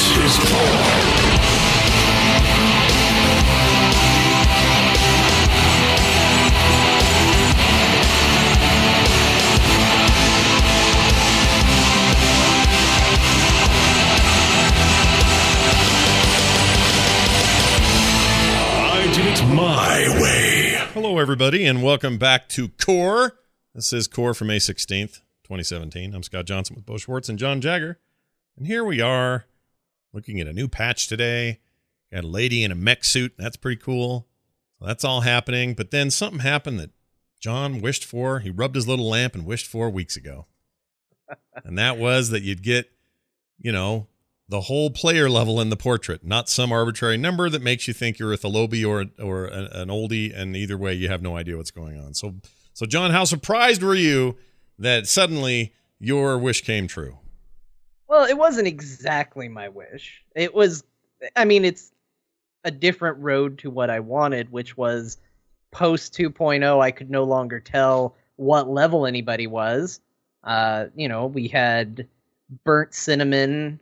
is Core. I did it my way. Hello, everybody, and welcome back to Core. This is Core for May 16th, 2017. I'm Scott Johnson with Bo Schwartz and John Jagger. And here we are, looking at a new patch today. Got a lady in a mech suit. That's pretty cool. So that's all happening. But then something happened that John wished for. He rubbed his little lamp and wished for weeks ago. And that was that you'd get, you know, the whole player level in the portrait, not some arbitrary number that makes you think you're a Thalobi or an oldie, and either way, you have no idea what's going on. So John, how surprised were you that suddenly your wish came true? Well, it wasn't exactly my wish. It was, I mean, it's a different road to what I wanted, which was post 2.0, I could no longer tell what level anybody was. You know, we had Burnt Cinnamon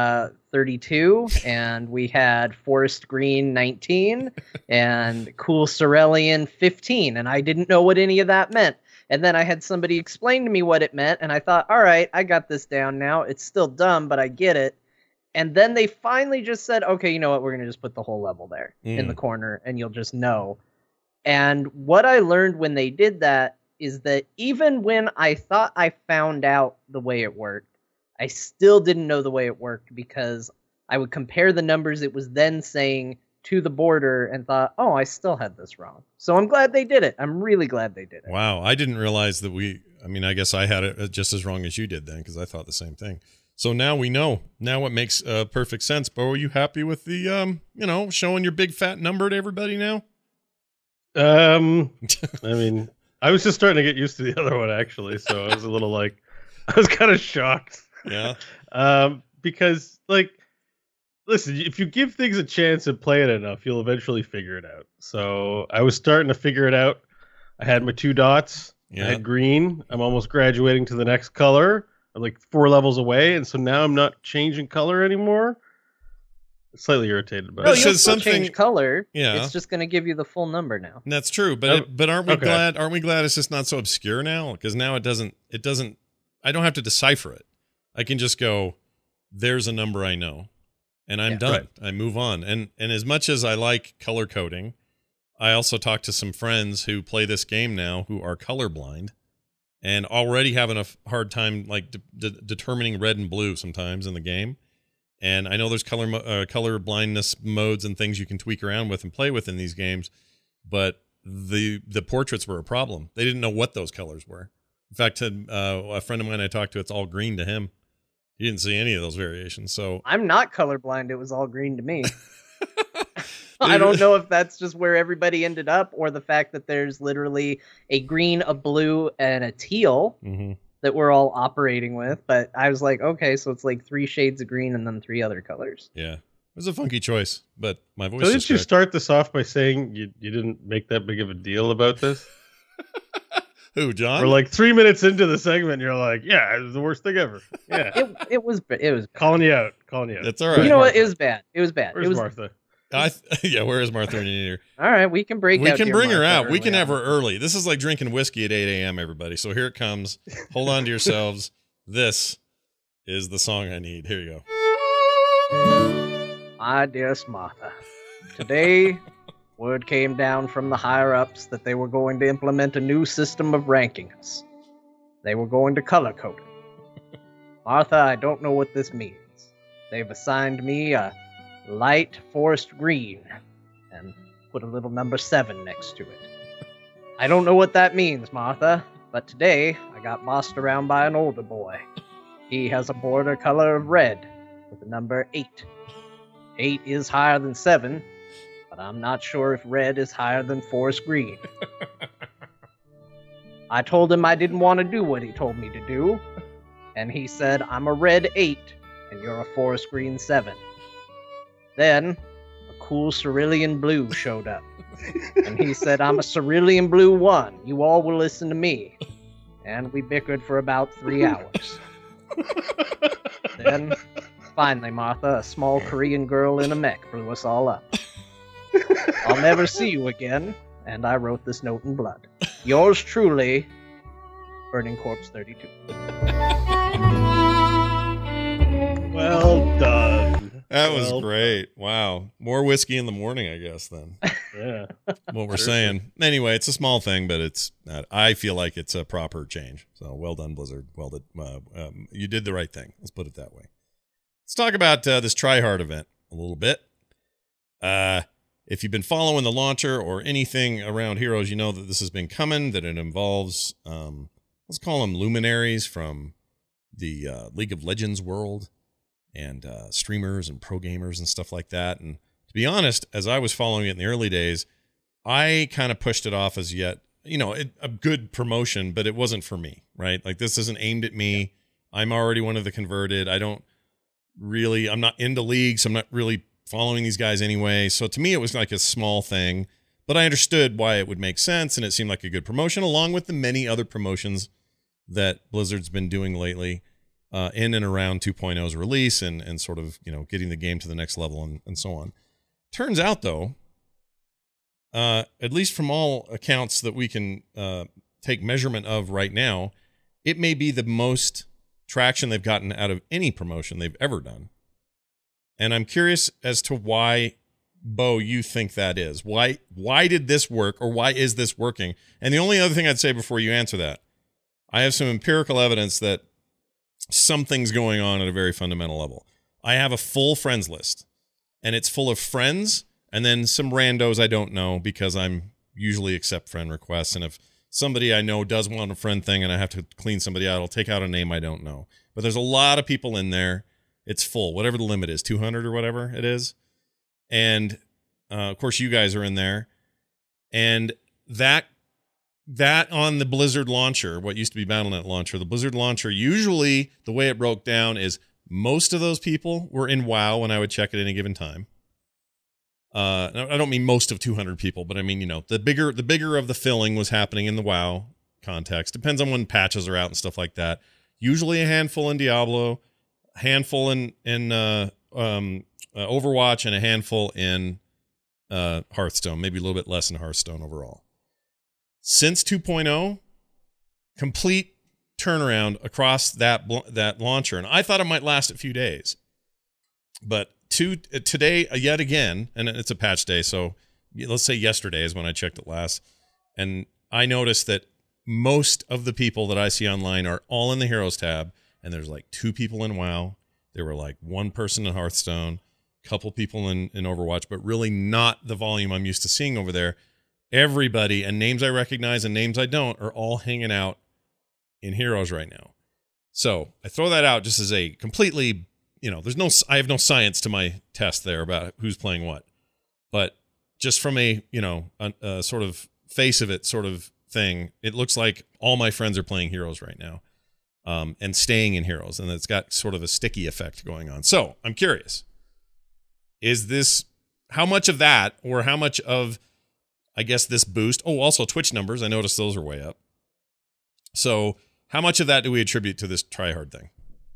32, and we had Forest Green 19, and Cool Cerulean 15, and I didn't know what any of that meant. And then I had somebody explain to me what it meant, and I thought, all right, I got this down now. It's still dumb, but I get it. And then they finally just said, okay, you know what? We're going to just put the whole level there in the corner, and you'll just know. And what I learned when they did that is that even when I thought I found out the way it worked, I still didn't know the way it worked, because I would compare the numbers it was then saying to the border and thought, oh, I still had this wrong. So I'm glad they did it. I'm really glad they did it. Wow. I didn't realize that I guess I had it just as wrong as you did then, because I thought the same thing. So now we know. Now it makes perfect sense. Bo, are you happy with the, showing your big fat number to everybody now? I mean, I was just starting to get used to the other one, actually. So I was a little I was kind of shocked. Yeah. Because, listen, if you give things a chance and play it enough, you'll eventually figure it out. So I was starting to figure it out. I had my 2 dots. Yeah. I had green. I'm almost graduating to the next color. I'm 4 levels away, and so now I'm not changing color anymore. Slightly irritated about No, it. you'll still change color. Yeah. It's just going to give you the full number now. That's true, but aren't we glad? Aren't we glad it's just not so obscure now? Because now it doesn't. I don't have to decipher it. I can just go, there's a number I know, and I'm done. Right. I move on. And as much as I like color coding, I also talk to some friends who play this game now who are colorblind and already having a hard time determining red and blue sometimes in the game. And I know there's color blindness modes and things you can tweak around with and play with in these games, but the portraits were a problem. They didn't know what those colors were. In fact, a friend of mine I talked to, it's all green to him. He didn't see any of those variations. So I'm not colorblind. It was all green to me. I don't know if that's just where everybody ended up, or the fact that there's literally a green, a blue, and a teal that we're all operating with. But I was like, okay, so it's 3 shades of green and then 3 other colors. Yeah. It was a funky choice, but my voice. So did you start this off by saying you didn't make that big of a deal about this? Who, John? We're 3 minutes into the segment, you're like, yeah, it was the worst thing ever. Yeah. It was bad. Calling you out. That's all right. You know what? It was bad. Where's it was Martha? Where is Martha in here? All right, we can break. We can bring her out. We can have her early. This is like drinking whiskey at 8 a.m., everybody. So here it comes. Hold on to yourselves. This is the song I need. Here you go. My dearest Martha, today word came down from the higher-ups that they were going to implement a new system of ranking us. They were going to color code it. Martha, I don't know what this means. They've assigned me a light forest green and put a little number 7 next to it. I don't know what that means, Martha, but today I got bossed around by an older boy. He has a border color of red with the number 8. 8 is higher than 7, but I'm not sure if red is higher than forest green. I told him I didn't want to do what he told me to do, and he said, I'm a red 8, and you're a forest green 7. Then, a cool cerulean blue showed up, and he said, I'm a cerulean blue 1. You all will listen to me. And we bickered for about 3 hours. Then, Finally, Martha, a small Korean girl in a mech blew us all up. I'll never see you again, and I wrote this note in blood. Yours truly, Burning Corpse 32. Well done. That was great. Wow. More whiskey in the morning, I guess, then. Yeah. What we're saying. Anyway, it's a small thing, but it's not, I feel like it's a proper change. So well done, Blizzard. Well done. You did the right thing. Let's put it that way. Let's talk about this Tryhard event a little bit. If you've been following the launcher or anything around Heroes, you know that this has been coming, that it involves, let's call them luminaries from the League of Legends world and streamers and pro gamers and stuff like that. And to be honest, as I was following it in the early days, I kind of pushed it off as yet, a good promotion, but it wasn't for me, right? Like, this isn't aimed at me. I'm already one of the converted. I'm not into leagues. I'm not really following these guys anyway. So to me, it was like a small thing, but I understood why it would make sense. And it seemed like a good promotion, along with the many other promotions that Blizzard's been doing lately in and around 2.0's release and sort of, getting the game to the next level and so on. Turns out, though, at least from all accounts that we can take measurement of right now, it may be the most traction they've gotten out of any promotion they've ever done. And I'm curious as to why, Bo, you think that is. Why did this work, or why is this working? And the only other thing I'd say before you answer that, I have some empirical evidence that something's going on at a very fundamental level. I have a full friends list, and it's full of friends and then some randos I don't know, because I'm usually accept friend requests. And if somebody I know does want a friend thing and I have to clean somebody out, I'll take out a name I don't know. But there's a lot of people in there. It's full, whatever the limit is, 200 or whatever it is. And of course, you guys are in there. And that on the Blizzard launcher, what used to be Battle.net launcher, the Blizzard launcher, usually the way it broke down is most of those people were in WoW when I would check at any given time. I don't mean most of 200 people, but I mean, the bigger of the filling was happening in the WoW context. Depends on when patches are out and stuff like that. Usually a handful in Diablo, a handful in Overwatch, and a handful in Hearthstone. Maybe a little bit less in Hearthstone overall. Since 2.0, complete turnaround across that launcher, and I thought it might last a few days, but today yet again, and it's a patch day, so let's say yesterday is when I checked it last, and I noticed that most of the people that I see online are all in the Heroes tab, and there's like 2 people in WoW. There were like 1 person in Hearthstone, a couple people in Overwatch, but really not the volume I'm used to seeing over there. Everybody, and names I recognize and names I don't, are all hanging out in Heroes right now. So I throw that out just as a completely, I have no science to my test there about who's playing what, but just from a sort of face of it sort of thing, it looks like all my friends are playing Heroes right now, and staying in Heroes, and it's got sort of a sticky effect going on. So I'm curious, how much of that, or how much of, I guess, this boost? Oh, also Twitch numbers. I noticed those are way up. So how much of that do we attribute to this Tryhard thing?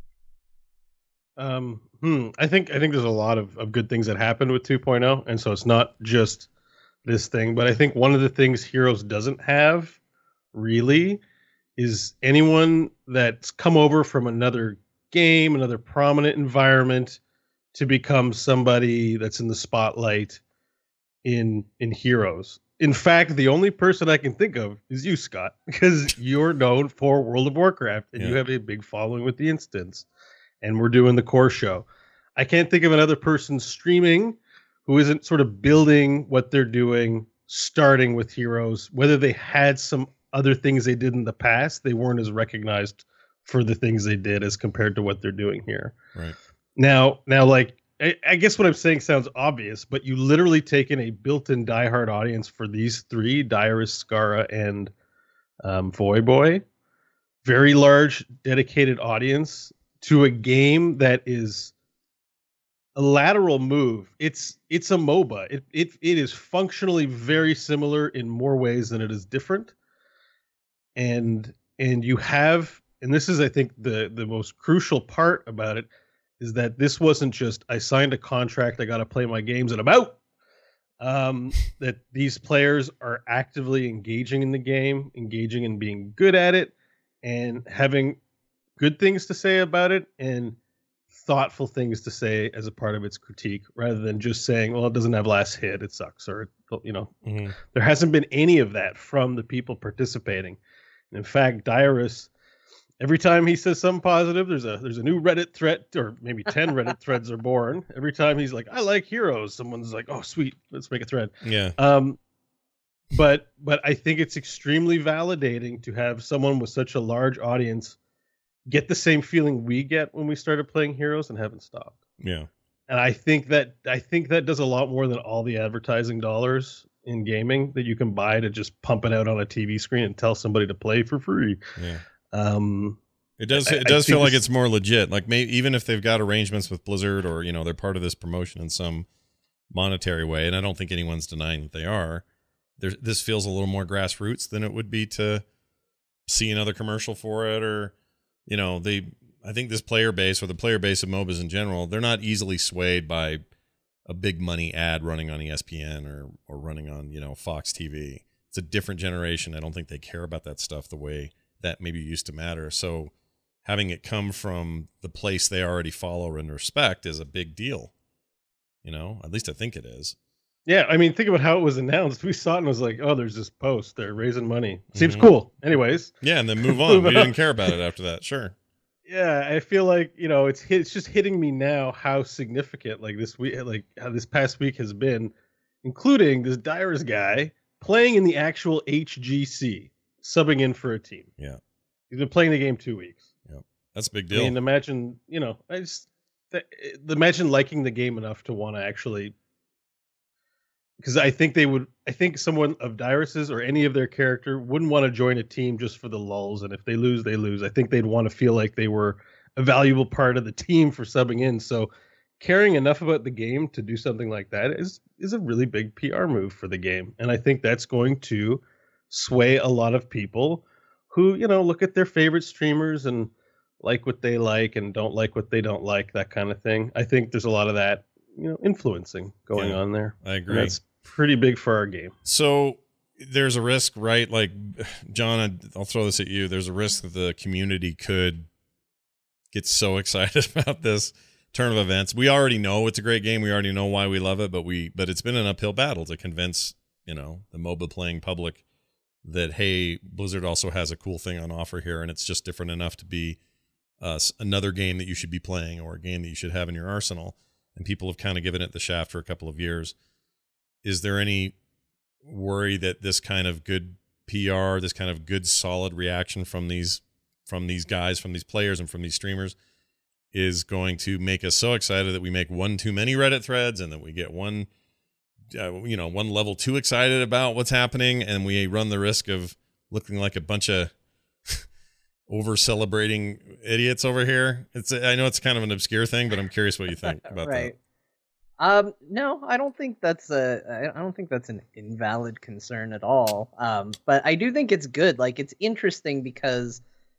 I think there's a lot of good things that happened with 2.0, and so it's not just this thing, but I think one of the things Heroes doesn't have really is anyone that's come over from another game, another prominent environment, to become somebody that's in the spotlight in Heroes. In fact, the only person I can think of is you, Scott, because you're known for World of Warcraft, and you have a big following with the instance, and we're doing the core show. I can't think of another person streaming who isn't sort of building what they're doing, starting with Heroes. Whether they had some other things they did in the past, they weren't as recognized for the things they did as compared to what they're doing here. Right. Now, like, I guess what I'm saying sounds obvious, but you literally taken a built-in diehard audience for these 3, Dyrus, Skara, and Voyboy. Very large, dedicated audience to a game that is a lateral move. It's a MOBA. It is functionally very similar in more ways than it is different. And you have, and this is, I think, the most crucial part about it, is that this wasn't just I signed a contract, I got to play my games, and I'm out. That these players are actively engaging in the game, engaging in being good at it, and having good things to say about it, and thoughtful things to say as a part of its critique, rather than just saying, well, it doesn't have last hit, it sucks, or there hasn't been any of that from the people participating. And in fact, Dyrus, every time he says something positive, there's a new Reddit thread, or maybe 10 Reddit threads are born. Every time he's like, I like Heroes, someone's like, oh sweet, let's make a thread. Yeah. But I think it's extremely validating to have someone with such a large audience get the same feeling we get when we started playing Heroes and haven't stopped. Yeah. And I think that does a lot more than all the advertising dollars in gaming that you can buy to just pump it out on a TV screen and tell somebody to play for free. Yeah. It does feel like it's more legit. Like maybe even if they've got arrangements with Blizzard, or they're part of this promotion in some monetary way, and I don't think anyone's denying that they are. This feels a little more grassroots than it would be to see another commercial for it, or I think this player base, or the player base of MOBAs in general, they're not easily swayed by a big money ad running on ESPN or running on Fox TV. It's a different generation. I don't think they care about that stuff the way that maybe used to matter. So having it come from the place they already follow and respect is a big deal. At least I think it is. Yeah, I mean, think about how it was announced. We saw it and was like, oh, there's this post. They're raising money. Seems cool. Anyways. Yeah, and then move on. We didn't care about it after that. Sure. Yeah, I feel like, it's just hitting me now how significant this week, how this past week has been, including this Dyrus guy playing in the actual HGC, subbing in for a team. Yeah. He's been playing the game 2 weeks. Yeah. That's a big deal. I mean, imagine, imagine liking the game enough to want to actually, because I think someone of Dyrus's or any of their character wouldn't want to join a team just for the lulz, and if they lose, they lose. I think they'd want to feel like they were a valuable part of the team for subbing in. So caring enough about the game to do something like that is a really big PR move for the game. And I think that's going to sway a lot of people who, look at their favorite streamers and like what they like and don't like what they don't like, that kind of thing. I think there's a lot of that, influencing going on there. I agree. And that's pretty big for our game. So there's a risk, right? Like, John, I'll throw this at you. There's a risk that the community could get so excited about this turn of events. We already know it's a great game. We already know why we love it, but it's been an uphill battle to convince, the MOBA playing public that, hey, Blizzard also has a cool thing on offer here, and it's just different enough to be another game that you should be playing, or a game that you should have in your arsenal. And people have kind of given it the shaft for a couple of years. Is there any worry that this kind of good PR, this kind of good solid reaction from these guys, from these players, and from these streamers is going to make us so excited that we make one too many Reddit threads, and that we get one level too excited about what's happening, and we run the risk of looking like a bunch of over celebrating idiots over here? I know it's kind of an obscure thing, but I'm curious what you think about right. that. No, I don't think that's an invalid concern at all. But I do think it's good. Like, it's interesting because,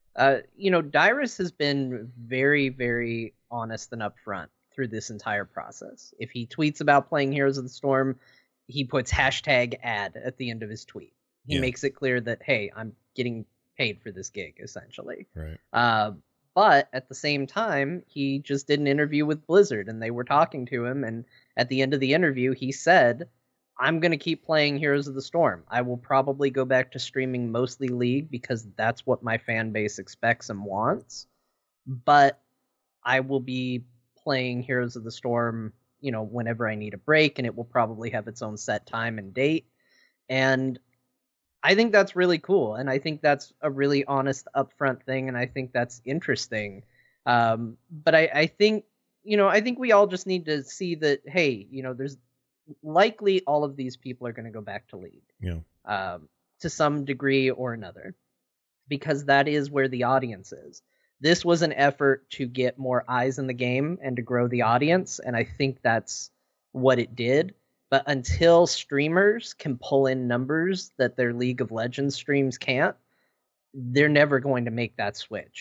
Dyrus has been very, very honest and upfront through this entire process. If he tweets about playing Heroes of the Storm, he puts hashtag ad at the end of his tweet. He makes it clear that, hey, I'm getting paid for this gig, essentially. Right. But at the same time, he just did an interview with Blizzard, and they were talking to him, and at the end of the interview, he said, I'm going to keep playing Heroes of the Storm. I will probably go back to streaming mostly League, because that's what my fan base expects and wants. But I will be playing Heroes of the Storm, whenever I need a break, and it will probably have its own set time and date. And I think that's really cool, and I think that's a really honest, upfront thing, and I think that's interesting. But I think, I think we all just need to see that, hey, there's likely all of these people are going to go back to League. Yeah. To some degree or another, because that is where the audience is. This was an effort to get more eyes in the game and to grow the audience, and I think that's what it did. But until streamers can pull in numbers that their League of Legends streams can't, they're never going to make that switch.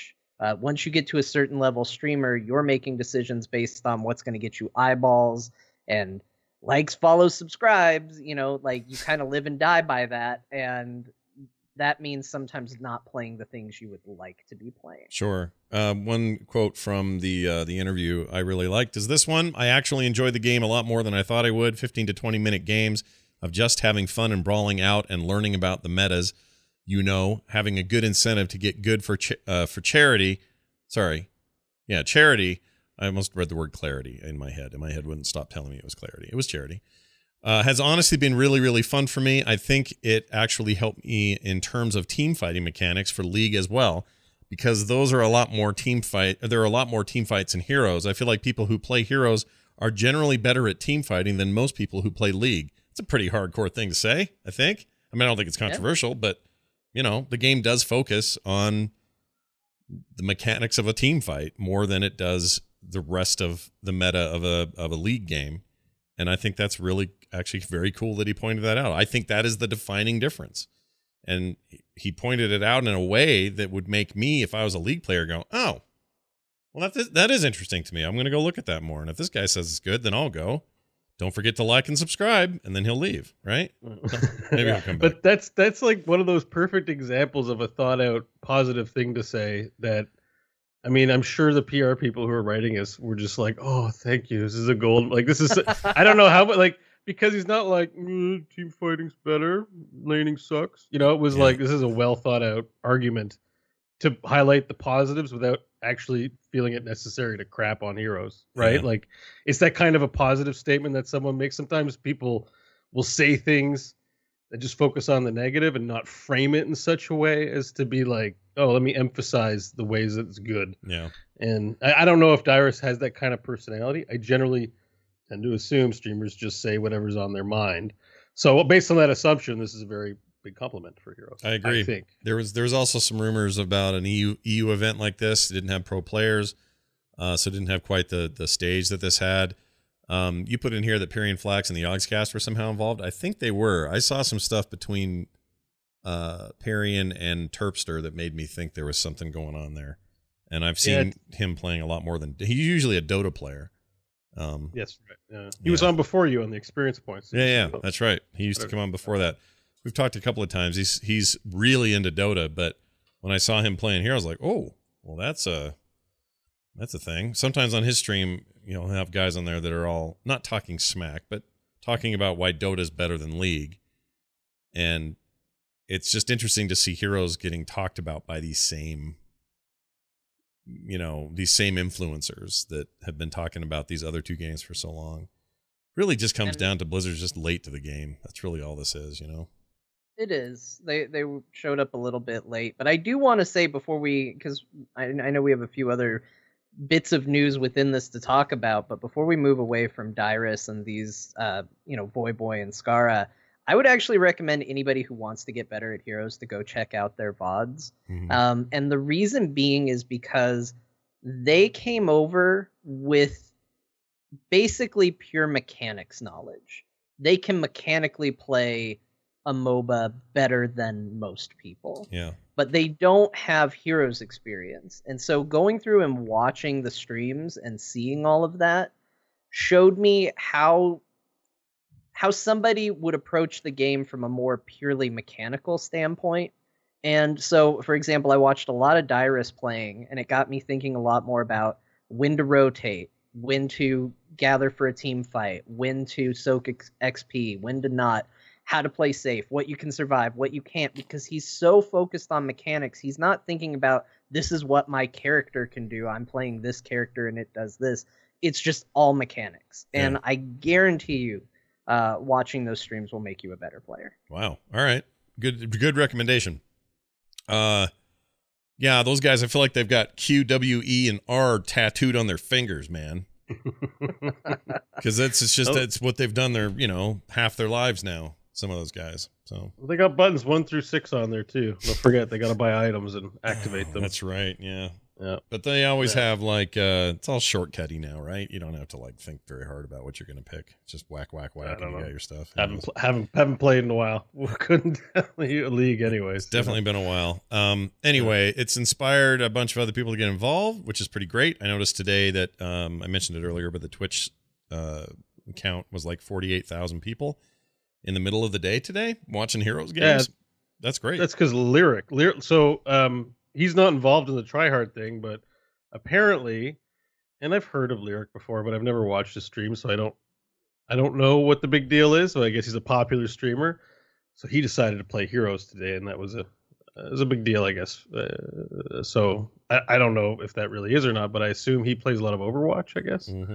Once you get to a certain level streamer, you're making decisions based on what's going to get you eyeballs and likes, follows, subscribes. You know, like you kind of live and die by that, and that means sometimes not playing the things you would like to be playing. Sure. One quote from the interview I really liked is this one. I actually enjoyed the game a lot more than I thought I would. 15 to 20 minute games of just having fun and brawling out and learning about the metas. You know, having a good incentive to get good for charity. Sorry. Yeah, charity. I almost read the word clarity in my head, and my head wouldn't stop telling me it was clarity. It was charity. Has honestly been really, really fun for me. I think it actually helped me in terms of team fighting mechanics for League as well, because those are a lot more there are a lot more team fights in Heroes. I feel like people who play Heroes are generally better at team fighting than most people who play League. It's a pretty hardcore thing to say, I think. I mean, I don't think it's controversial, but, you know, the game does focus on the mechanics of a team fight more than it does the rest of the meta of a League game. And I think that's really actually very cool that he pointed that out. I think that is the defining difference. And he pointed it out in a way that would make me, if I was a League player, go, oh, well, that is interesting to me. I'm going to go look at that more. And if this guy says it's good, then I'll go. Don't forget to like and subscribe, and then he'll leave, right? Maybe he'll come back. But that's like one of those perfect examples of a thought out positive thing to say that, I mean, I'm sure the PR people who are writing us were just like, oh, thank you. This is a gold. Like, this is, I don't know how, but like, because he's not like, team fighting's better, laning sucks. You know, it was like, this is a well thought out argument to highlight the positives without actually feeling it necessary to crap on Heroes, right? Yeah. Like, it's that kind of a positive statement that someone makes. Sometimes people will say things that just focus on the negative and not frame it in such a way as to be like, oh, let me emphasize the ways that it's good. Yeah. And I don't know if Dyrus has that kind of personality. I generally tend to assume streamers just say whatever's on their mind. So based on that assumption, this is a very big compliment for Heroes. I agree. I think. There was also some rumors about an EU event like this. It didn't have pro players, so it didn't have quite the stage that this had. You put in here that Perry and Flax and the Yogscast were somehow involved. I think they were. I saw some stuff between Parian and Terpster that made me think there was something going on there. And I've seen him playing a lot more than he's usually a Dota player. Yes, right. He was on before you on the experience points. Yeah, that's right. He used to come on before that. We've talked a couple of times. He's really into Dota, but when I saw him playing here, I was like, oh, well, that's a thing. Sometimes on his stream, you know, he'll have guys on there that are all not talking smack, but talking about why Dota is better than League. And it's just interesting to see Heroes getting talked about by these same influencers that have been talking about these other two games for so long. Really just comes down to Blizzard's just late to the game. That's really all this is, you know? It is. They showed up a little bit late, but I do want to say before because I know we have a few other bits of news within this to talk about, but before we move away from Dyrus and these, Voy Boy and Skara, I would actually recommend anybody who wants to get better at Heroes to go check out their VODs. Mm-hmm. And the reason being is because they came over with basically pure mechanics knowledge. They can mechanically play a MOBA better than most people. Yeah. But they don't have Heroes experience. And so going through and watching the streams and seeing all of that showed me how somebody would approach the game from a more purely mechanical standpoint. And so, for example, I watched a lot of Dyrus playing, and it got me thinking a lot more about when to rotate, when to gather for a team fight, when to soak XP, when to not, how to play safe, what you can survive, what you can't, because he's so focused on mechanics. He's not thinking about, this is what my character can do. I'm playing this character and it does this. It's just all mechanics. Yeah. And I guarantee you, watching those streams will make you a better player. Wow. All right. Good recommendation. Yeah, those guys, I feel like they've got Q, W, E, and R tattooed on their fingers, man. Because it's what they've done their, half their lives now. Some of those guys. So they got buttons 1 through 6 on there too. Don't forget they got to buy items and activate them. That's right. Yeah. Yeah. But they always have like it's all shortcutty now, right? You don't have to like think very hard about what you're going to pick. Just whack, whack, whack, and you got your stuff. Haven't played in a while. Couldn't tell you a league, anyways. It's definitely been a while. Anyway, it's inspired a bunch of other people to get involved, which is pretty great. I noticed today that I mentioned it earlier, but the Twitch count was like 48,000 people in the middle of the day today watching Heroes games. Yeah, that's great. That's because Lyric. So he's not involved in the tryhard thing, but apparently, and I've heard of Lyric before, but I've never watched his stream, so I don't know what the big deal is. So I guess he's a popular streamer. So he decided to play Heroes today, and that was a big deal, I guess. So I don't know if that really is or not, but I assume he plays a lot of Overwatch, I guess. Mm-hmm.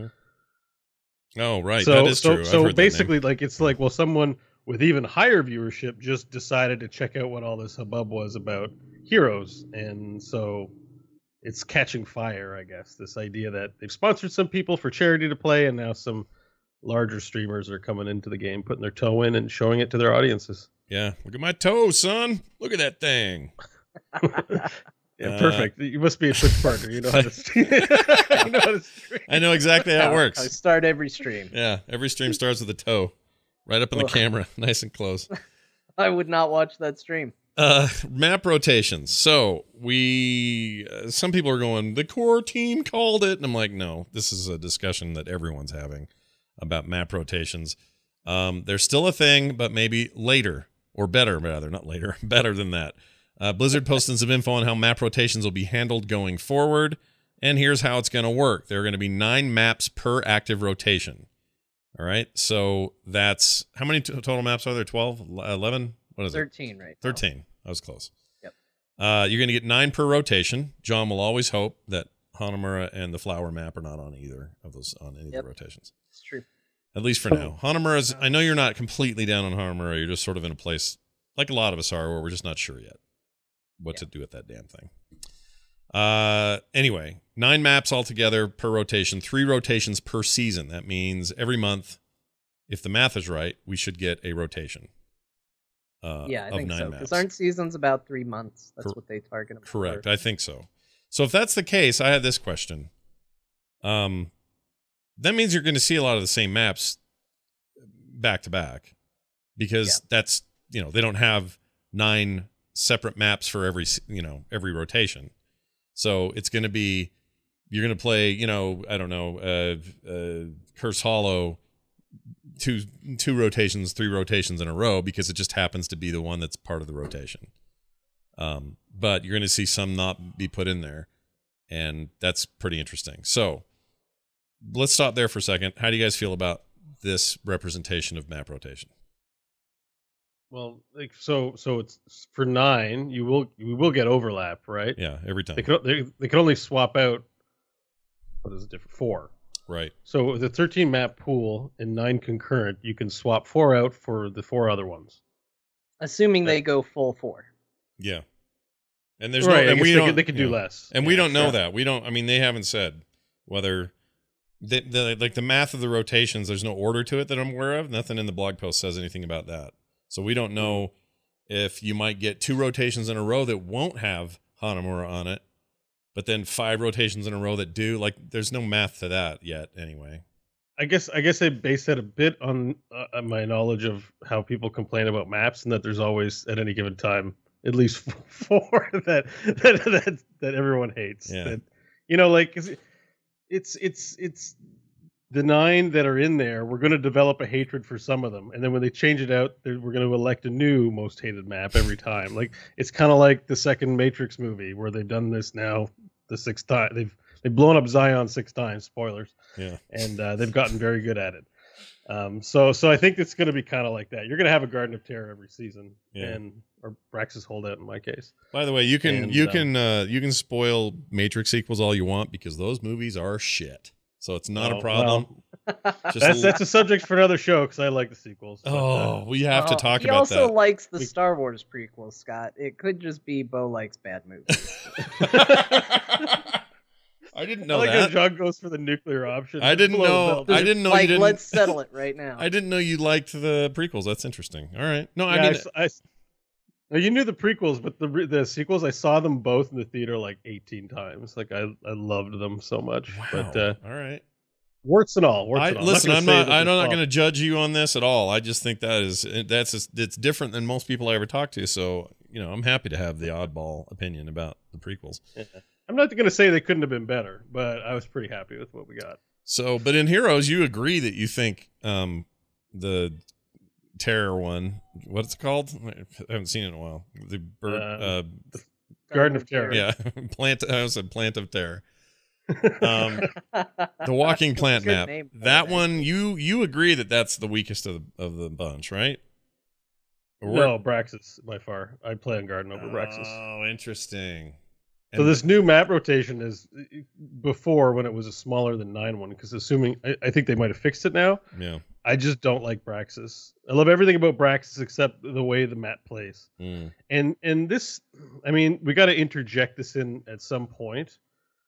Oh, right. So, that is true. So basically, like, it's like, well, someone with even higher viewership just decided to check out what all this hubbub was about Heroes, and so it's catching fire, I guess. This idea that they've sponsored some people for charity to play, and now some larger streamers are coming into the game, putting their toe in and showing it to their audiences. Yeah, look at my toe, son. Look at that thing. Yeah, perfect. You must be a Twitch partner. You know how to stream. I know exactly how it works. I start every stream. Yeah, every stream starts with a toe, right up in the camera, nice and close. I would not watch that stream. Map rotations. So some people are going, the core team called it. And I'm like, no, this is a discussion that everyone's having about map rotations. They're still a thing, but maybe later or better, rather, not later, better than that. Blizzard posted some info on how map rotations will be handled going forward. And here's how it's going to work. There are going to be 9 maps per active rotation. All right. So that's how many total maps are there? 12, 11? What is 13 right now. 13. I was close. Yep. You're going to get 9 per rotation. John will always hope that Hanamura and the flower map are not on either of those, on any of the rotations. It's true. At least for now. Hanamura's, I know you're not completely down on Hanamura. You're just sort of in a place, like a lot of us are, where we're just not sure yet what to do with that damn thing. Anyway, 9 maps altogether per rotation, 3 rotations per season. That means every month, if the math is right, we should get a rotation. I think so. Because aren't seasons about 3 months? That's what they target. Correct. I think so. So if that's the case, I had this question. That means you're going to see a lot of the same maps back to back, because that's, they don't have 9 separate maps for every rotation. So it's going to be, you're going to play, I don't know, Curse Hollow, two rotations, 3 rotations in a row, because it just happens to be the one that's part of the rotation. But you're going to see some not be put in there, and that's pretty interesting. So let's stop there for a second. How do you guys feel about this representation of map rotation? Well, so it's for 9. We will get overlap, right? Yeah, every time. They can only swap out. What is it? Different 4. Right. So with a 13 map pool and 9 concurrent, you can swap 4 out for the 4 other ones. Assuming they go full 4. Yeah. And there's right, no, and they can do less. And we don't know that. We don't. I mean, they haven't said whether the math of the rotations. There's no order to it that I'm aware of. Nothing in the blog post says anything about that. So we don't know if you might get 2 rotations in a row that won't have Hanamura on it, but then 5 rotations in a row that do. Like, there's no math to that yet. Anyway, I guess I base that a bit on my knowledge of how people complain about maps, and that there's always at any given time at least 4 that everyone hates. Yeah. That, it's the 9 that are in there. We're going to develop a hatred for some of them, and then when they change it out, we're going to elect a new most hated map every time. Like, it's kind of like the second Matrix movie, where they've done this now the 6th time. They've blown up Zion 6 times. Spoilers. Yeah. And they've gotten very good at it. So I think it's going to be kind of like that. You're going to have a Garden of Terror every season, or Brax's Holdout in my case. By the way, you can spoil Matrix sequels all you want, because those movies are shit. So it's not a problem. Well, that's a subject for another show, because I like the sequels. We have to talk about that. He also likes the Star Wars prequels, Scott. It could just be Bo likes bad movies. I didn't know that. How John goes for the nuclear option. I didn't know. You didn't. Let's settle it right now. I didn't know you liked the prequels. That's interesting. All right. No, I Now, you knew the prequels, but the sequels, I saw them both in the theater like 18 times. Like I loved them so much. Wow. But all right. Warts and all. Listen, I'm not going to judge you on this at all. I just think it's different than most people I ever talk to. So, I'm happy to have the oddball opinion about the prequels. Yeah. I'm not going to say they couldn't have been better, but I was pretty happy with what we got. So, but in Heroes, you agree that you think the terror one, what's it called? I haven't seen it in a while. The Garden of Terror. Yeah, I said Plant of Terror. The walking plant map. That one, you agree that that's the weakest of the bunch, right? No, Braxis by far. I play on Garden over Braxis. Oh, interesting. So this new map rotation is before when it was a smaller than 9 one, because I think they might have fixed it now. Yeah. I just don't like Braxis. I love everything about Braxis except the way the map plays. Mm. And this, I mean, we got to interject this in at some point.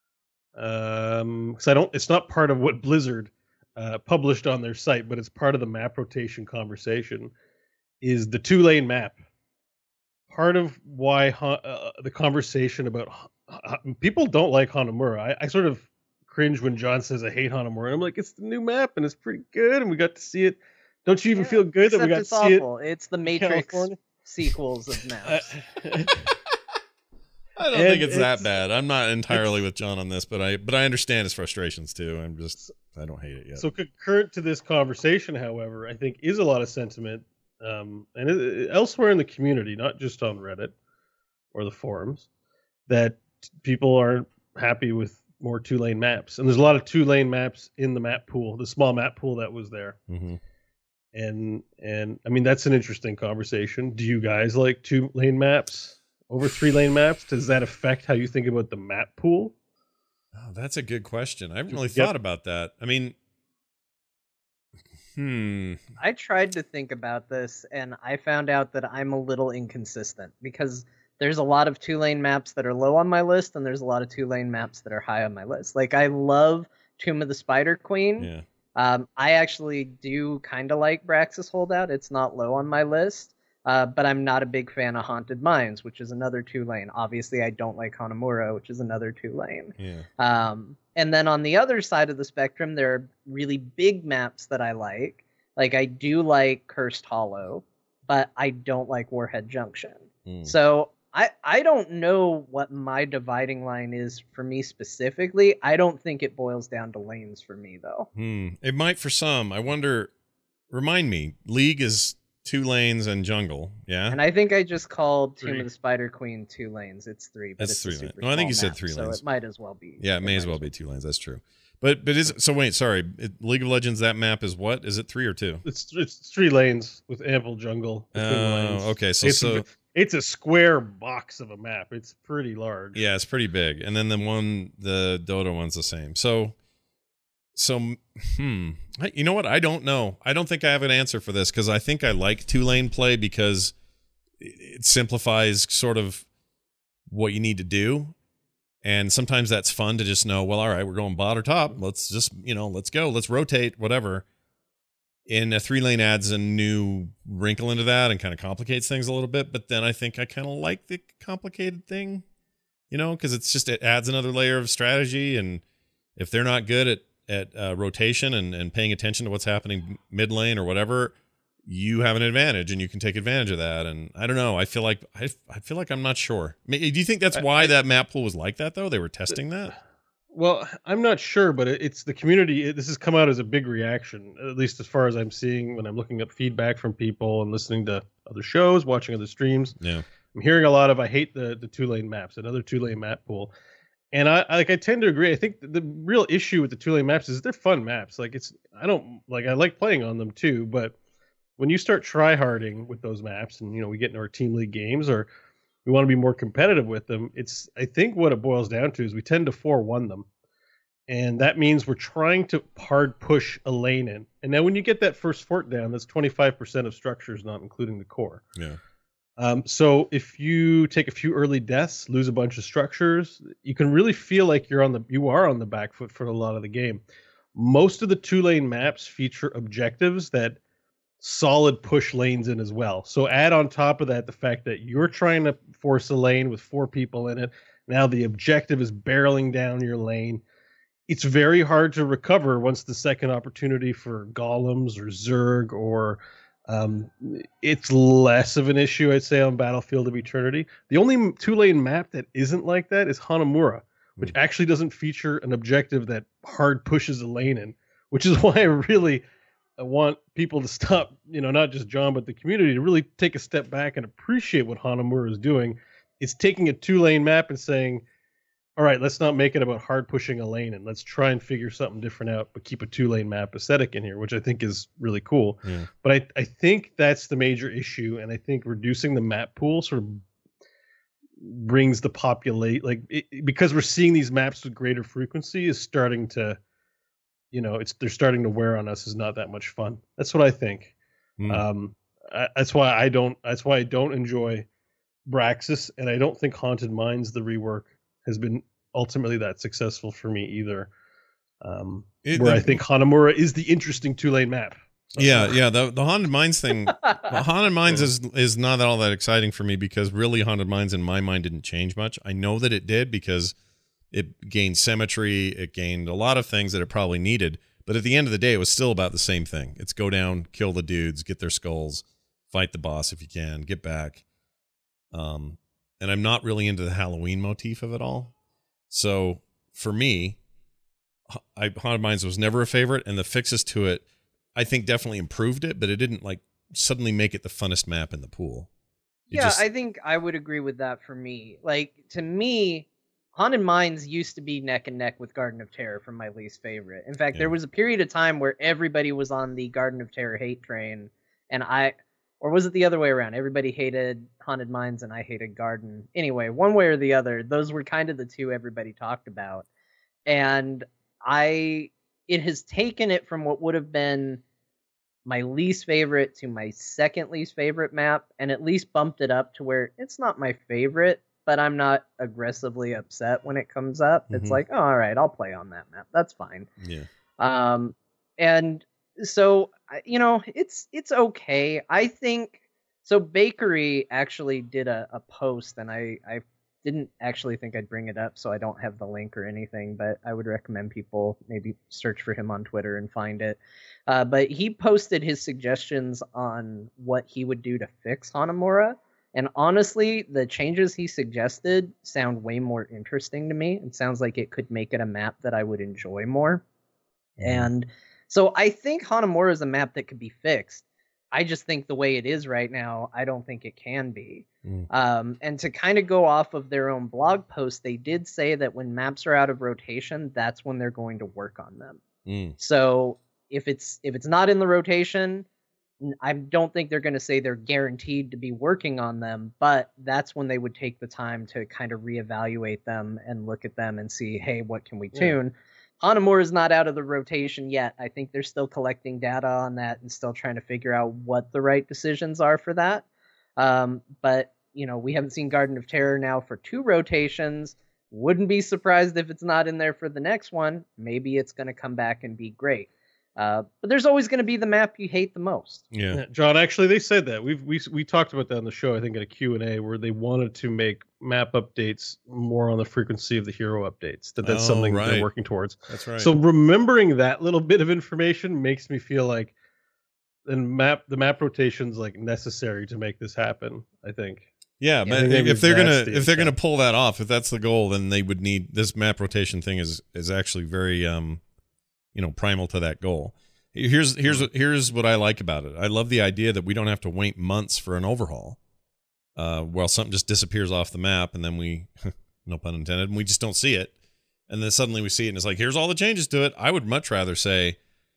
Because it's not part of what Blizzard published on their site, but it's part of the map rotation conversation. Is the 2-lane map part of why the conversation about people don't like Hanamura? I sort of cringe when John says I hate Hanamura. I'm like, it's the new map and it's pretty good, and we got to see it. Don't you even feel good that we got to see it? It's the Matrix sequels of maps. I don't think it's that bad. I'm not entirely with John on this, but I understand his frustrations too. I don't hate it yet. So concurrent to this conversation, however, I think is a lot of sentiment, elsewhere in the community, not just on Reddit or the forums, that people aren't happy with more 2-lane maps, and there's a lot of 2-lane maps in the map pool, the small map pool that was there. Mm-hmm. And I mean, that's an interesting conversation. Do you guys like 2-lane maps over 3-lane maps? Does that affect how you think about the map pool? Oh, that's a good question. I haven't really thought about that. I mean, I tried to think about this, and I found out that I'm a little inconsistent, because there's a lot of 2-lane maps that are low on my list, and there's a lot of 2-lane maps that are high on my list. Like, I love Tomb of the Spider Queen. Yeah. I actually do kind of like Braxis Holdout. It's not low on my list. But I'm not a big fan of Haunted Mines, which is another 2-lane. Obviously, I don't like Hanamura, which is another 2-lane. Yeah. And then on the other side of the spectrum, there are really big maps that I like. Like, I do like Cursed Hollow, but I don't like Warhead Junction. So I don't know what my dividing line is for me specifically. I don't think it boils down to lanes for me, though. It might for some. I wonder, remind me, League is 2 lanes and jungle, yeah? And I think I just called Tomb of the Spider Queen 2 lanes. It's 3, but it's 3 lanes. No, I think you said 3 lanes. So it might as well be. Yeah, it may as well be 2 lanes. That's true. But is it, so wait, sorry. League of Legends, that map is what? Is it 3 or 2? It's 3 lanes with ample jungle between the lanes. Okay. It's a square box of a map. It's pretty large. Yeah, it's pretty big. And then the Dota one's the same. So you know what? I don't know. I don't think I have an answer for this, because I think I like 2-lane play because it simplifies sort of what you need to do. And sometimes that's fun to just know, well, all right, we're going bot or top. Let's just, let's go. Let's rotate, whatever. And a 3-lane adds a new wrinkle into that and kind of complicates things a little bit. But then I think I kind of like the complicated thing, because it adds another layer of strategy. And if they're not good at rotation and paying attention to what's happening mid lane or whatever, you have an advantage and you can take advantage of that. And I don't know. I feel like I'm not sure. Do you think that's why that map pool was like that, though? They were testing that? Well, I'm not sure, but it's the community. This has come out as a big reaction, at least as far as I'm seeing when I'm looking up feedback from people and listening to other shows, watching other streams. Yeah. I'm hearing a lot of, I hate the 2-lane maps, another 2-lane map pool. And I tend to agree. I think the real issue with the 2-lane maps is they're fun maps. Like, I like playing on them too, but when you start tryharding with those maps and, we get into our team league games or we want to be more competitive with them, I think what it boils down to is we tend to 4-1 them. And that means we're trying to hard push a lane in. And now when you get that first fort down, that's 25% of structures, not including the core. Yeah. So if you take a few early deaths, lose a bunch of structures, you can really feel like you are on the back foot for a lot of the game. Most of the 2-lane maps feature objectives that solid push lanes in as well. So add on top of that the fact that you're trying to force a lane with 4 people in it. Now the objective is barreling down your lane. It's very hard to recover once the second opportunity for golems or Zerg or it's less of an issue, I'd say, on Battlefield of Eternity. The only 2-lane map that isn't like that is Hanamura, which actually doesn't feature an objective that hard pushes a lane in, which is why I want people to stop, not just John, but the community to really take a step back and appreciate what Hanamura is doing. It's taking a 2-lane map and saying, all right, let's not make it about hard pushing a lane and let's try and figure something different out, but keep a 2-lane map aesthetic in here, which I think is really cool. Yeah. But I think that's the major issue. And I think reducing the map pool sort of brings the because we're seeing these maps with greater frequency is starting to, they're starting to wear on us is not that much fun. That's what I think. That's why I don't enjoy Braxis, and I don't think Haunted Mines, the rework, has been ultimately that successful for me either. I think Hanamura is the interesting 2-lane map. So. Yeah. The Haunted Mines thing, the Haunted Mines is not all that exciting for me because really Haunted Mines in my mind didn't change much. I know that it did because it gained symmetry, it gained a lot of things that it probably needed, but at the end of the day, it was still about the same thing. It's go down, kill the dudes, get their skulls, fight the boss if you can, get back. And I'm not really into the Halloween motif of it all. So for me, Haunted Mines was never a favorite, and the fixes to it, I think, definitely improved it, but it didn't suddenly make it the funnest map in the pool. I think I would agree with that for me. To me, Haunted Mines used to be neck and neck with Garden of Terror for my least favorite. In fact, there was a period of time where everybody was on the Garden of Terror hate train, and or was it the other way around? Everybody hated Haunted Mines and I hated Garden. Anyway, one way or the other, those were kind of the two everybody talked about. And it has taken it from what would have been my least favorite to my second least favorite map, and at least bumped it up to where it's not my favorite, but I'm not aggressively upset when it comes up. Mm-hmm. It's like, oh, all right, I'll play on that map. That's fine. Yeah. And so, it's okay. I think so. Bakery actually did a post, and I didn't actually think I'd bring it up, so I don't have the link or anything, but I would recommend people maybe search for him on Twitter and find it. But he posted his suggestions on what he would do to fix Hanamura. And honestly, the changes he suggested sound way more interesting to me. It sounds like it could make it a map that I would enjoy more. And so I think Hanamura is a map that could be fixed. I just think the way it is right now, I don't think it can be. And to kind of go off of their own blog post, they did say that when maps are out of rotation, that's when they're going to work on them. So if it's not in the rotation, I don't think they're going to say they're guaranteed to be working on them, but that's when they would take the time to kind of reevaluate them and look at them and see, hey, what can we tune? Hanamura is not out of the rotation yet. I think they're still collecting data on that and still trying to figure out what the right decisions are for that. But, we haven't seen Garden of Terror now for 2 rotations. Wouldn't be surprised if it's not in there for the next one. Maybe it's going to come back and be great. But there's always going to be the map you hate the most. Yeah, John, actually, they said that. We talked about that on the show, I think, at a Q&A, where they wanted to make map updates more on the frequency of the hero updates. That's something they're working towards. That's right. So remembering that little bit of information makes me feel like the map rotation's necessary to make this happen, I think. Yeah, but if they're gonna pull that off, if that's the goal, then they would need this map rotation thing is actually very primal to that goal. Here's what I like about it. I love the idea that we don't have to wait months for an overhaul. While something just disappears off the map, and then we, no pun intended, and we just don't see it, and then suddenly we see it, and it's like, here's all the changes to it. I would much rather say,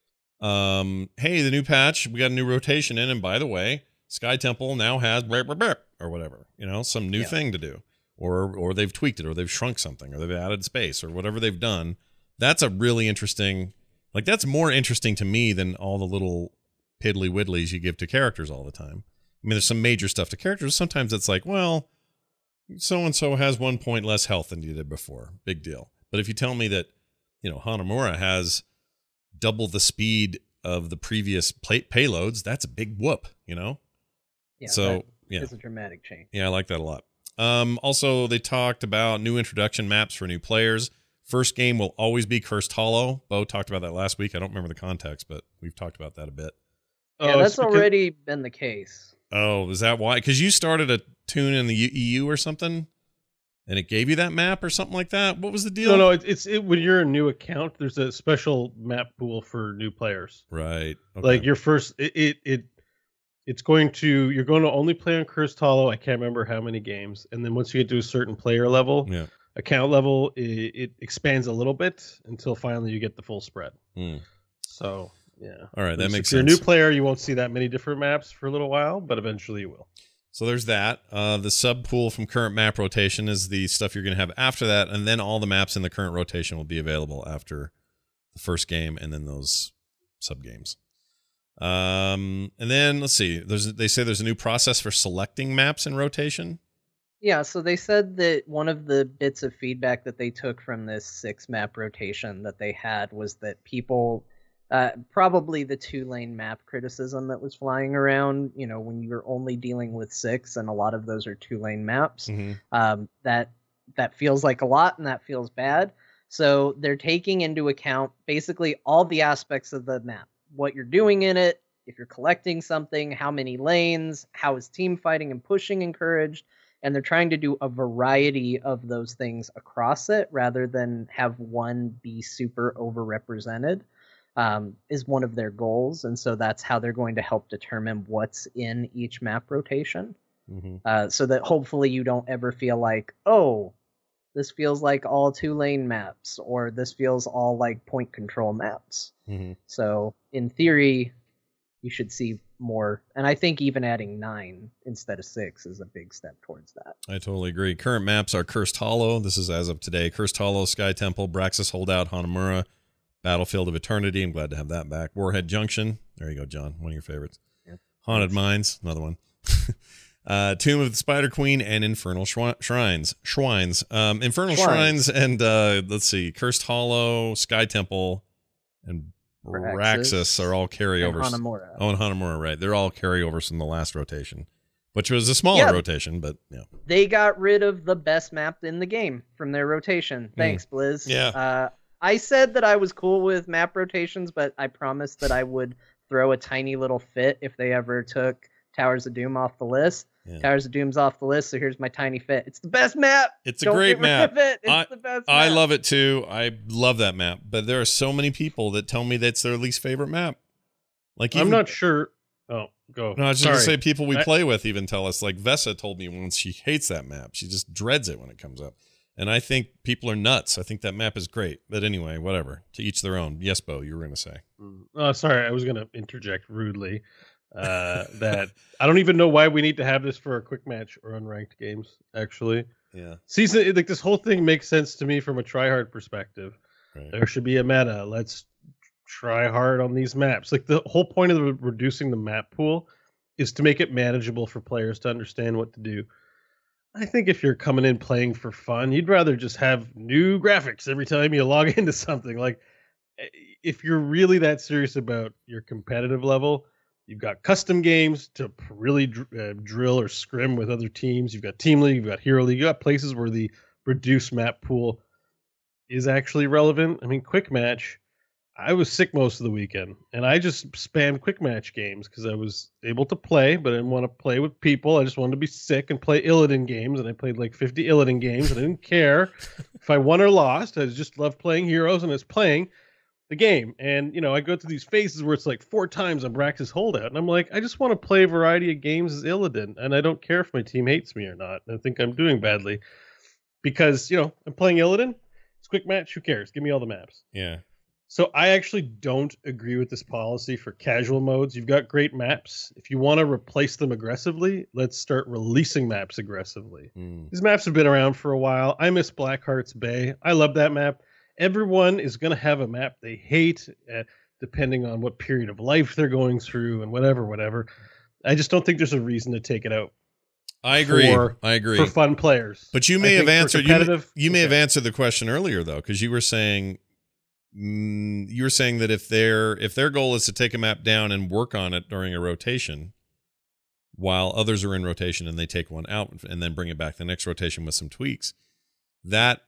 hey, the new patch, we got a new rotation in, and by the way, Sky Temple now has or whatever, some new thing to do, or they've tweaked it, or they've shrunk something, or they've added space, or whatever they've done. That's a really interesting, that's more interesting to me than all the little piddly widdlies you give to characters all the time. I mean, there's some major stuff to characters. Sometimes it's like, well, so-and-so has 1 point less health than you did before. Big deal. But if you tell me that, Hanamura has double the speed of the previous payloads, that's a big whoop, you know? Yeah, So, yeah. it's a dramatic change. Yeah, I like that a lot. Also, they talked about new introduction maps for new players. First game will always be Cursed Hollow. Bo talked about that last week. I don't remember the context, but we've talked about that a bit. Yeah, that's already been the case. Oh, is that why? Because you started a tune in the EU or something, and it gave you that map or something like that? What was the deal? No, it's when you're a new account, there's a special map pool for new players. Right. Okay. Like your first, you're going to only play on Cursed Hollow. I can't remember how many games, and then once you get to a certain player level, account level, it expands a little bit until finally you get the full spread. So yeah, all right, that makes sense. If you're a new player, you won't see that many different maps for a little while, but eventually you will. So there's that. The sub pool from current map rotation is the stuff you're going to have after that, and then all the maps in the current rotation will be available after the first game, and then those sub games. And then let's see. They say there's a new process for selecting maps in rotation. Yeah, so they said that one of the bits of feedback that they took from this 6-map rotation that they had was that people, probably the 2-lane map criticism that was flying around, you know, when you're only dealing with 6 and a lot of those are 2-lane maps, that feels like a lot and that feels bad. So they're taking into account basically all the aspects of the map, what you're doing in it, if you're collecting something, how many lanes, how is team fighting and pushing encouraged. And they're trying to do a variety of those things across it rather than have one be super overrepresented, is one of their goals. And so that's how they're going to help determine what's in each map rotation. So that hopefully you don't ever feel like, oh, this feels like all 2-lane maps, or this feels all like point control maps. So in theory, you should see more, and I think even adding 9 instead of 6 is a big step towards that. I totally agree. Current maps are Cursed Hollow. This is as of today. Cursed Hollow, Sky Temple, Braxis Holdout, Hanamura, Battlefield of Eternity. I'm glad to have that back. Warhead Junction. There you go, John. One of your favorites. Yeah. Haunted Mines. Another one. Tomb of the Spider Queen and Infernal Shrines. Infernal Shrines and let's see, Cursed Hollow, Sky Temple, and Braxis are all carryovers. And Hanamura. Oh, and Hanamura, right. They're all carryovers from the last rotation, which was a smaller rotation, but yeah. They got rid of the best map in the game from their rotation. Thanks, Blizz. Yeah. I said that I was cool with map rotations, but I promised that I would throw a tiny little fit if they ever took Towers of Doom off the list. Yeah. Towers of Doom's off the list, so here's my tiny fit. It's the best map. It's a great map. It's the best map. I love it too. I love that map. But there are so many people that tell me that's their least favorite map. Like I'm not sure. Oh, go. No, I was just going to say people we play with even tell us. Like Vesa told me once she hates that map. She just dreads it when it comes up. And I think people are nuts. I think that map is great. But anyway, whatever. To each their own. Yes, Bo, you were going to say. Sorry, I was going to interject rudely. That I don't even know why we need to have this for a quick match or unranked games. Actually, season like this whole thing makes sense to me from a tryhard perspective. There should be a meta. Let's try hard on these maps. Like the whole point of reducing the map pool is to make it manageable for players to understand what to do. I think if you're coming in playing for fun, you'd rather just have new graphics every time you log into something. Like if you're really that serious about your competitive level, you've got custom games to really drill or scrim with other teams. You've got Team League, you've got Hero League. You've got places where the reduced map pool is actually relevant. I mean, Quick Match, I was sick most of the weekend, and I just spammed Quick Match games because I was able to play, but I didn't want to play with people. I just wanted to be sick and play Illidan games, and I played like 50 Illidan games, and I didn't care if I won or lost. I just loved playing heroes, and I was playing the game. And, you know, I go through these phases where it's like 4 times on Braxis Holdout, and I'm like, I just want to play a variety of games as Illidan, and I don't care if my team hates me or not. I think I'm doing badly because, you know, I'm playing Illidan. It's Quick Match. Who cares? Give me all the maps. Yeah. So I actually don't agree with this policy for casual modes. You've got great maps. If you want to replace them aggressively, let's start releasing maps aggressively. These maps have been around for a while. I miss Blackheart's Bay. I love that map. Everyone is going to have a map they hate, depending on what period of life they're going through and whatever. I just don't think there's a reason to take it out. I agree. For fun players. But you may have answered. You may have answered the question earlier though, because you were saying you're saying that if their goal is to take a map down and work on it during a rotation, while others are in rotation and they take one out and then bring it back the next rotation with some tweaks, that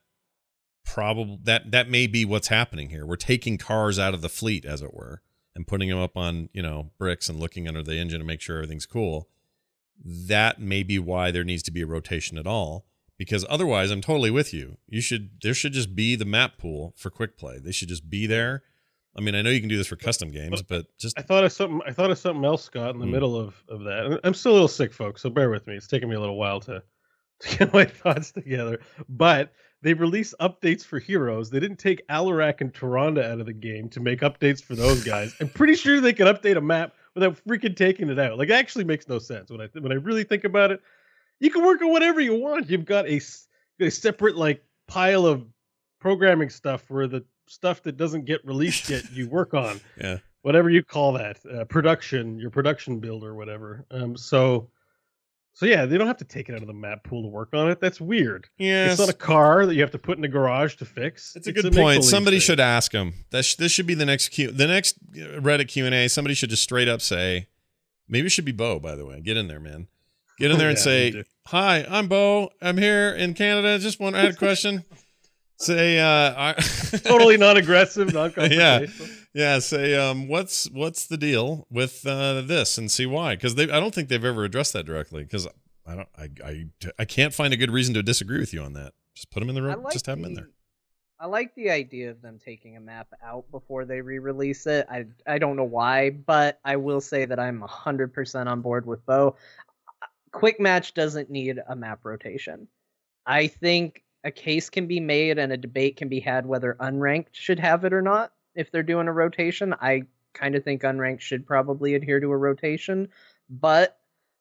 may be what's happening here. We're taking cars out of the fleet, as it were, and putting them up on, bricks and looking under the engine to make sure everything's cool. That may be why there needs to be a rotation at all, because otherwise, I'm totally with you. There should just be the map pool for quick play. They should just be there. I mean, I know you can do this for custom games, but just I thought of something else, Scott, in the middle of that. I'm still a little sick, folks, so bear with me. It's taking me a little while to get my thoughts together. But they released updates for heroes. They didn't take Alarak and Tyrande out of the game to make updates for those guys. I'm pretty sure they can update a map without freaking taking it out. Like, it actually makes no sense when I really think about it. You can work on whatever you want. You've got a separate pile of programming stuff where the stuff that doesn't get released yet you work on. Yeah, whatever you call that, your production build or whatever. So yeah, they don't have to take it out of the map pool to work on it. That's weird. Yeah, it's not a car that you have to put in a garage to fix. It's a good point. Somebody should ask them. This should be the next Reddit Q&A. Somebody should just straight up say, maybe it should be Bo, by the way. Get in there, man. Get in there and say, "Hi, I'm Bo. I'm here in Canada. I had a question." Say, totally non-aggressive, non-confrontational. Yeah. Say, what's the deal with this, and see why? Because I don't think they've ever addressed that directly. Because I can't find a good reason to disagree with you on that. Just put them in the room. Just have them in there. I like the idea of them taking a map out before they re-release it. I don't know why, but I will say that I'm 100% on board with Bo. Quick Match doesn't need a map rotation. I think a case can be made and a debate can be had whether Unranked should have it or not if they're doing a rotation. I kind of think Unranked should probably adhere to a rotation, but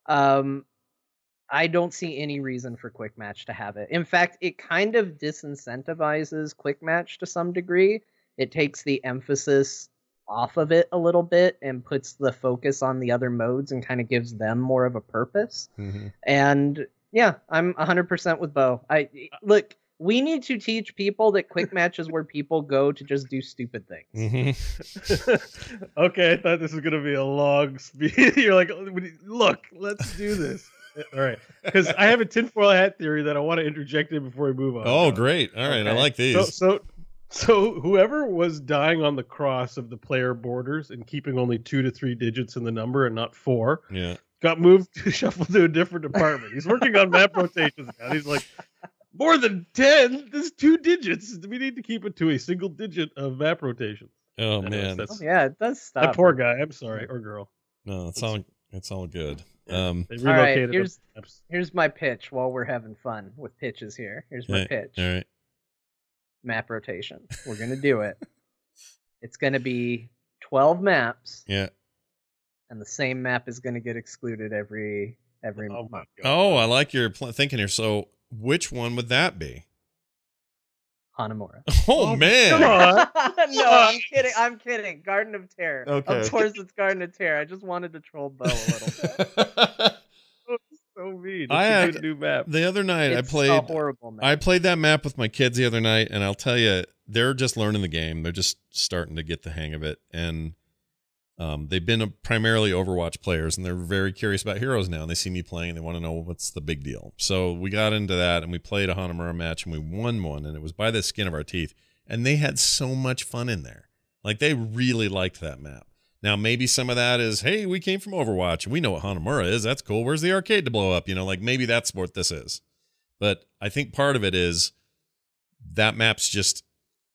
I don't see any reason for Quick Match to have it. In fact, it kind of disincentivizes Quick Match to some degree. It takes the emphasis off of it a little bit and puts the focus on the other modes and kind of gives them more of a purpose. Mm-hmm. And yeah, I'm 100% with Bo. Look, we need to teach people that Quick Match is where people go to just do stupid things. Mm-hmm. Okay, I thought this was going to be a long speech. You're like, look, let's do this. All right, because I have a tinfoil hat theory that I want to interject in before we move on. Oh, great. All right, okay. I like these. So whoever was dying on the cross of the player borders and keeping only 2 to 3 digits in the number and not 4, got moved to shuffle to a different department. He's working on map rotations now. He's like, more than 10? There's 2 digits. We need to keep it to a single digit of map rotations. Oh, man. It does stop. That poor guy. I'm sorry. Or girl. No, it's all good. They relocated. All right, here's my pitch while we're having fun with pitches here. Here's my pitch. All right. Map rotation. We're going to do it. It's going to be 12 maps. Yeah. And the same map is going to get excluded every month. Oh, I like your thinking here. So which one would that be? Hanamura. Oh, man. Come on. No, I'm kidding. Garden of Terror. Okay. Of course it's Garden of Terror. I just wanted to troll Bo a little bit. So mean. I had a good new map. The other night it's a horrible map. I played that map with my kids the other night, and I'll tell you, they're just learning the game. They're just starting to get the hang of it, and they've been primarily Overwatch players, and they're very curious about Heroes now. And they see me playing, and they want to know what's the big deal. So we got into that, and we played a Hanamura match, and we won one, and it was by the skin of our teeth. And they had so much fun in there. Like, they really liked that map. Now, maybe some of that is, hey, we came from Overwatch, and we know what Hanamura is. That's cool. Where's the arcade to blow up? Like, maybe that's what this is. But I think part of it is that map's just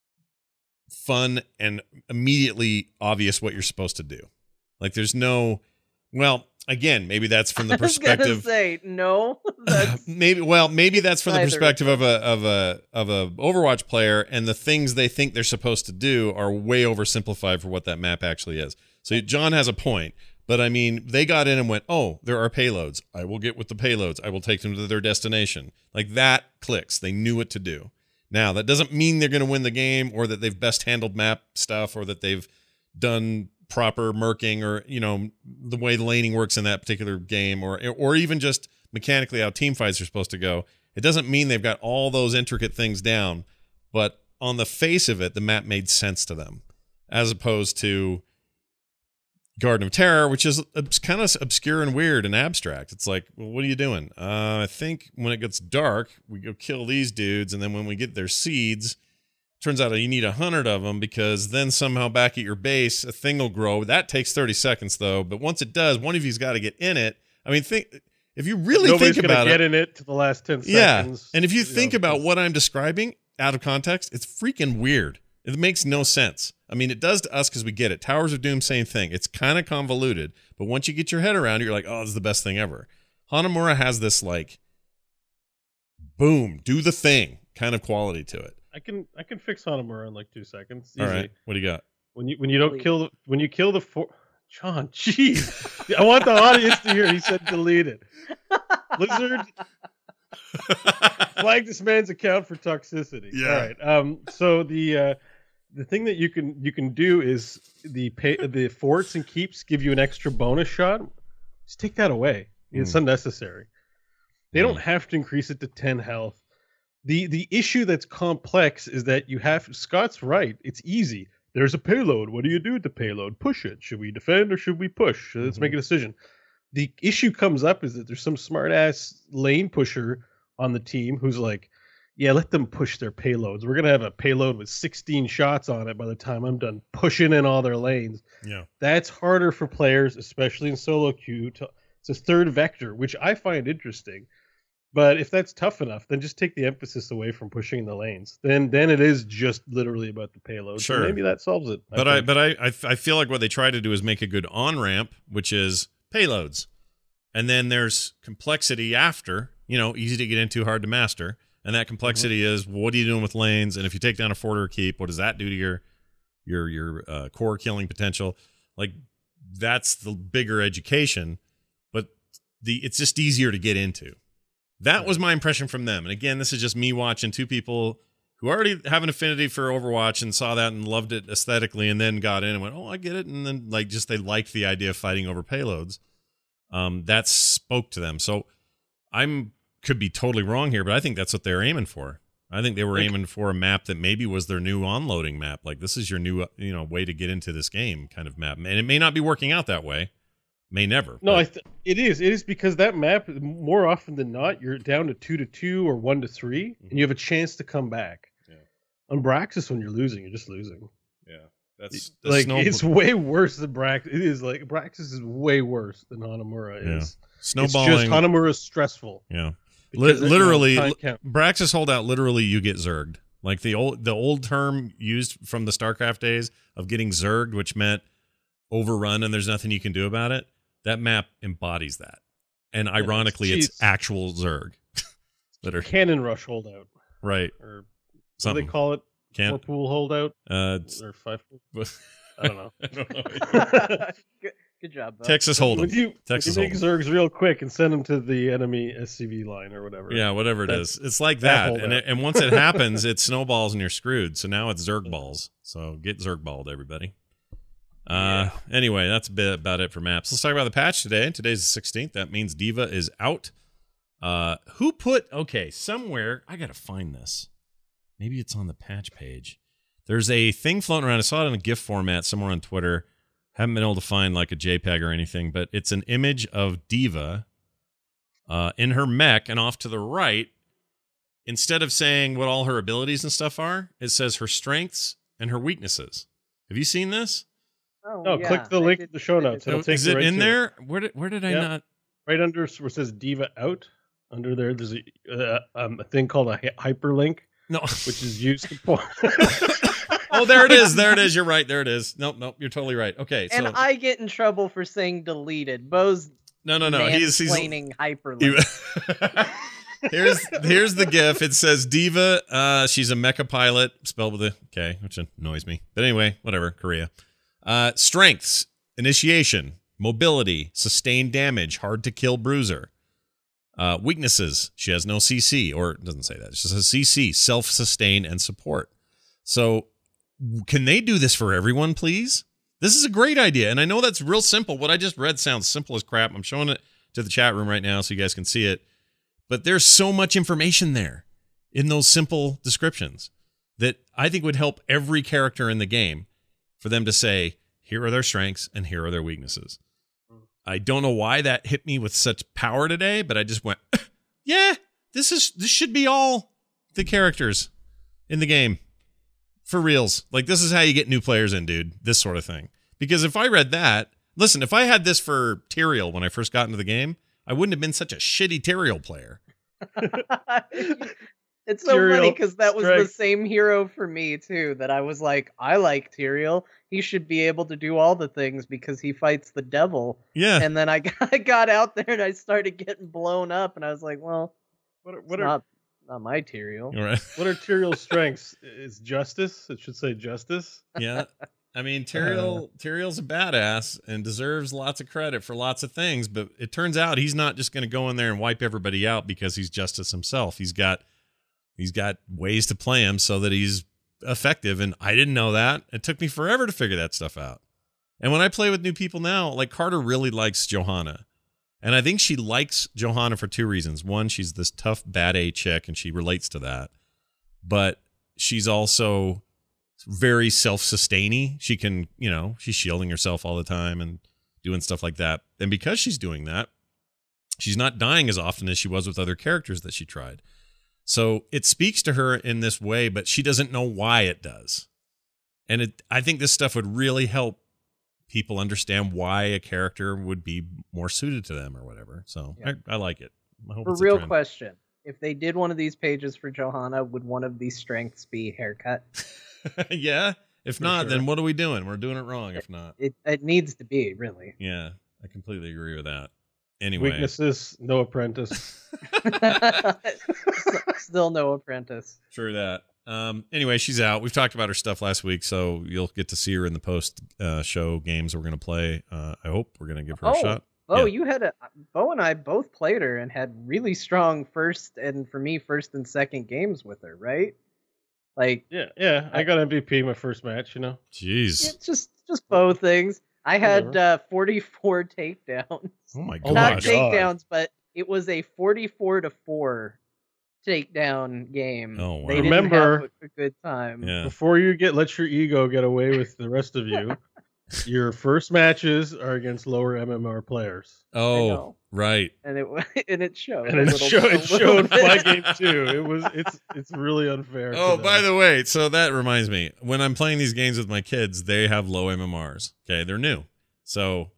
fun and immediately obvious what you're supposed to do. Like, there's no, well, again, maybe that's from the perspective. I was gonna say no. Maybe that's from the perspective of a Overwatch player, and the things they think they're supposed to do are way oversimplified for what that map actually is. So John has a point, but I mean, they got in and went, oh, there are payloads. I will get with the payloads. I will take them to their destination. Like, that clicks. They knew what to do. Now, that doesn't mean they're going to win the game, or that they've best handled map stuff, or that they've done proper merking, or the way the laning works in that particular game, or even just mechanically how team fights are supposed to go. It doesn't mean they've got all those intricate things down, but on the face of it, the map made sense to them, as opposed to Garden of Terror, which is kind of obscure and weird and abstract. It's like, well, what are you doing? I think when it gets dark, we go kill these dudes, and then when we get their seeds, turns out you need 100 of them, because then somehow back at your base, a thing will grow. That takes 30 seconds, though. But once it does, one of you's got to get in it. I mean, if you really Nobody's think about it. Get in it to the last 10 seconds. Yeah. And if you think about what I'm describing out of context, it's freaking weird. It makes no sense. I mean, it does to us because we get it. Towers of Doom, same thing. It's kind of convoluted, but once you get your head around it, you're like, oh, this is the best thing ever. Hanamura has this, like, boom, do the thing kind of quality to it. I can fix Hanamura in like 2 seconds. Easy. All right, what do you got? When you don't kill the John, jeez, I want the audience to hear. He said deleted. Lizard flag this man's account for toxicity. Yeah. All right. So the thing that you can do is the forts and keeps give you an extra bonus shot. Just take that away. It's unnecessary. They don't have to increase it to 10 health. The issue that's complex is that you have Scott's right. It's easy. There's a payload. What do you do with the payload? Push it. Should we defend or should we push? Let's make a decision. The issue comes up is that there's some smart ass lane pusher on the team who's like, yeah, let them push their payloads. We're gonna have a payload with 16 shots on it by the time I'm done pushing in all their lanes. Yeah, that's harder for players, especially in solo queue. It's a third vector, which I find interesting. But if that's tough enough, then just take the emphasis away from pushing the lanes. Then it is just literally about the payload. Sure, so maybe that solves it. But I feel like what they try to do is make a good on ramp, which is payloads, and then there's complexity after. Easy to get into, hard to master, and that complexity is what are you doing with lanes? And if you take down a fort or a keep, what does that do to your core killing potential? Like that's the bigger education, but it's just easier to get into. That was my impression from them. And again, this is just me watching two people who already have an affinity for Overwatch and saw that and loved it aesthetically and then got in and went, oh, I get it. And then they liked the idea of fighting over payloads. That spoke to them. So could be totally wrong here, but I think that's what they're aiming for. I think they were aiming for a map that maybe was their new onloading map. Like this is your new, way to get into this game kind of map. And it may not be working out that way. May never. No, it is. It is because that map, more often than not, you're down to 2-2 or 1-3, and you have a chance to come back. Yeah. On Braxis, when you're losing, you're just losing. Yeah, that's it's way worse than Braxis. It is like Braxis is way worse than Hanamura is. Snowballing. It's just Hanamura is stressful. Yeah, literally, Braxis holdout. Literally, you get zerged. Like the old term used from the StarCraft days of getting zerged, which meant overrun and there's nothing you can do about it. That map embodies that. And ironically, it's actual Zerg. Cannon Rush holdout. Right. Or what do they call it? Four-pool holdout? Or five-pool? I don't know. Good job, Bo. Texas Hold'em. Would you make Zergs real quick and send them to the enemy SCV line or whatever? Yeah, whatever it is. It's like that. And once it happens, it snowballs and you're screwed. So now it's Zerg balls. So get Zerg balled, everybody. Anyway, that's a bit about it for maps. Let's talk about the patch today. Today's the 16th. That means D.Va is out. Somewhere, I gotta find this. Maybe it's on the patch page. There's a thing floating around. I saw it in a GIF format somewhere on Twitter. Haven't been able to find like a JPEG or anything, but it's an image of D.Va in her mech, and off to the right, instead of saying what all her abilities and stuff are, it says her strengths and her weaknesses. Have you seen this? No, click the link in the show notes. Is it in there? Where did I not? Right under where it says D.Va out. Under there's a thing called a hyperlink. No, which is used to. Oh, there it is. There it is. You're right. There it is. Nope. You're totally right. Okay. And I get in trouble for saying deleted. Bo's no. He's explaining hyperlink. Here's the GIF. It says D.Va. She's a mecha pilot, spelled with a K, which annoys me. But anyway, whatever. Korea. Strengths, initiation, mobility, sustained damage, hard to kill bruiser. Weaknesses, she has no CC, or it doesn't say that. It just says CC, self-sustain and support. So can they do this for everyone, please? This is a great idea, and I know that's real simple. What I just read sounds simple as crap. I'm showing it to the chat room right now so you guys can see it. But there's so much information there in those simple descriptions. that I think would help every character in the game for them to say, here are their strengths and here are their weaknesses. I don't know why that hit me with such power today, but I just went, yeah, this should be all the characters in the game. For reals. Like, this is how you get new players in, dude. This sort of thing. Because if I read that, listen, if I had this for Tyrael when I first got into the game, I wouldn't have been such a shitty Tyrael player. It's so funny because that was the same hero for me too, that I was like, I like Tyrael. He should be able to do all the things because he fights the devil. Yeah. And then I got out there and I started getting blown up and I was like, well, what are not my Tyrael. Right. What are Tyrael's strengths? Is justice? It should say justice. Yeah. I mean, Tyrael's a badass and deserves lots of credit for lots of things, but it turns out he's not just going to go in there and wipe everybody out because he's justice himself. He's got ways to play him so that he's effective, and I didn't know that. It took me forever to figure that stuff out. And when I play with new people now, like Carter really likes Johanna. And I think she likes Johanna for two reasons. One, she's this tough, bad A chick, and she relates to that. But she's also very self-sustaining. She can, she's shielding herself all the time and doing stuff like that. And because she's doing that, she's not dying as often as she was with other characters that she tried. So it speaks to her in this way, but she doesn't know why it does. And I think this stuff would really help people understand why a character would be more suited to them or whatever. So yeah. I like it. I hope for real question, if they did one of these pages for Johanna, would one of these strengths be haircut? Yeah. If not, then what are we doing? We're doing it wrong. If not, it needs to be, really. Yeah, I completely agree with that. Anyway, weaknesses, no apprentice. Still no apprentice. True that. Anyway, she's out. We've talked about her stuff last week, so you'll get to see her in the post show games we're going to play. I hope we're going to give her a shot. Oh, yeah. You had Bo and I both played her and had really strong first and second games with her, right? Like, yeah. I got MVP my first match. Jeez. It's just both things. I had 44 takedowns. Oh my gosh. Not takedowns, but it was a 44-4 takedown game. Oh wow. They remember didn't have a good time. Yeah. Before you let your ego get away with the rest of you, your first matches are against lower MMR players. Oh, right. And it showed. And it showed my game too. It's really unfair. Oh, by the way, so that reminds me, when I'm playing these games with my kids, they have low MMRs. Okay, they're new. So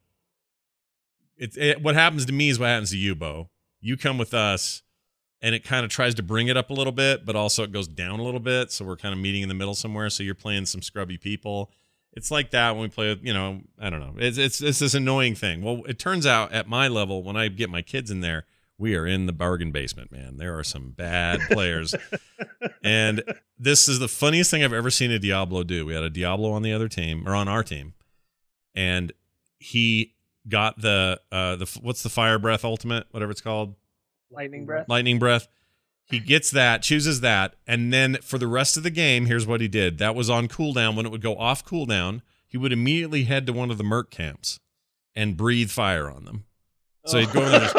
what happens to me is what happens to you, Bo. You come with us and it kind of tries to bring it up a little bit, but also it goes down a little bit. So we're kind of meeting in the middle somewhere. So you're playing some scrubby people. It's like that when we play, I don't know. It's this annoying thing. Well, it turns out at my level, when I get my kids in there, we are in the bargain basement, man. There are some bad players. And this is the funniest thing I've ever seen a Diablo do. We had a Diablo on the other team, or on our team. And he got the what's the fire breath ultimate, whatever it's called? Lightning breath. Lightning breath. He gets that, chooses that, and then for the rest of the game, here's what he did. That was on cooldown. When it would go off cooldown, he would immediately head to one of the merc camps and breathe fire on them. So he'd go in there,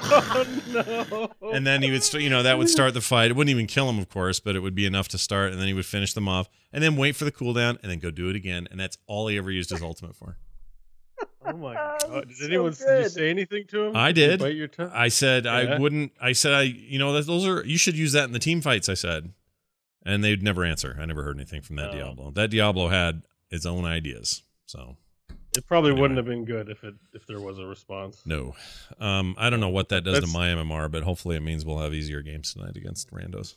and then he would, that would start the fight. It wouldn't even kill him, of course, but it would be enough to start, and then he would finish them off, and then wait for the cooldown, and then go do it again, and that's all he ever used his ultimate for. Oh my god! Did you say anything to him? I did. Bite your tongue? I said I wouldn't. I said those are, you should use that in the team fights. I said, and they'd never answer. I never heard anything from that Diablo. That Diablo had its own ideas, so it probably wouldn't have been good if there was a response. No, I don't know what that does to my MMR, but hopefully it means we'll have easier games tonight against randos.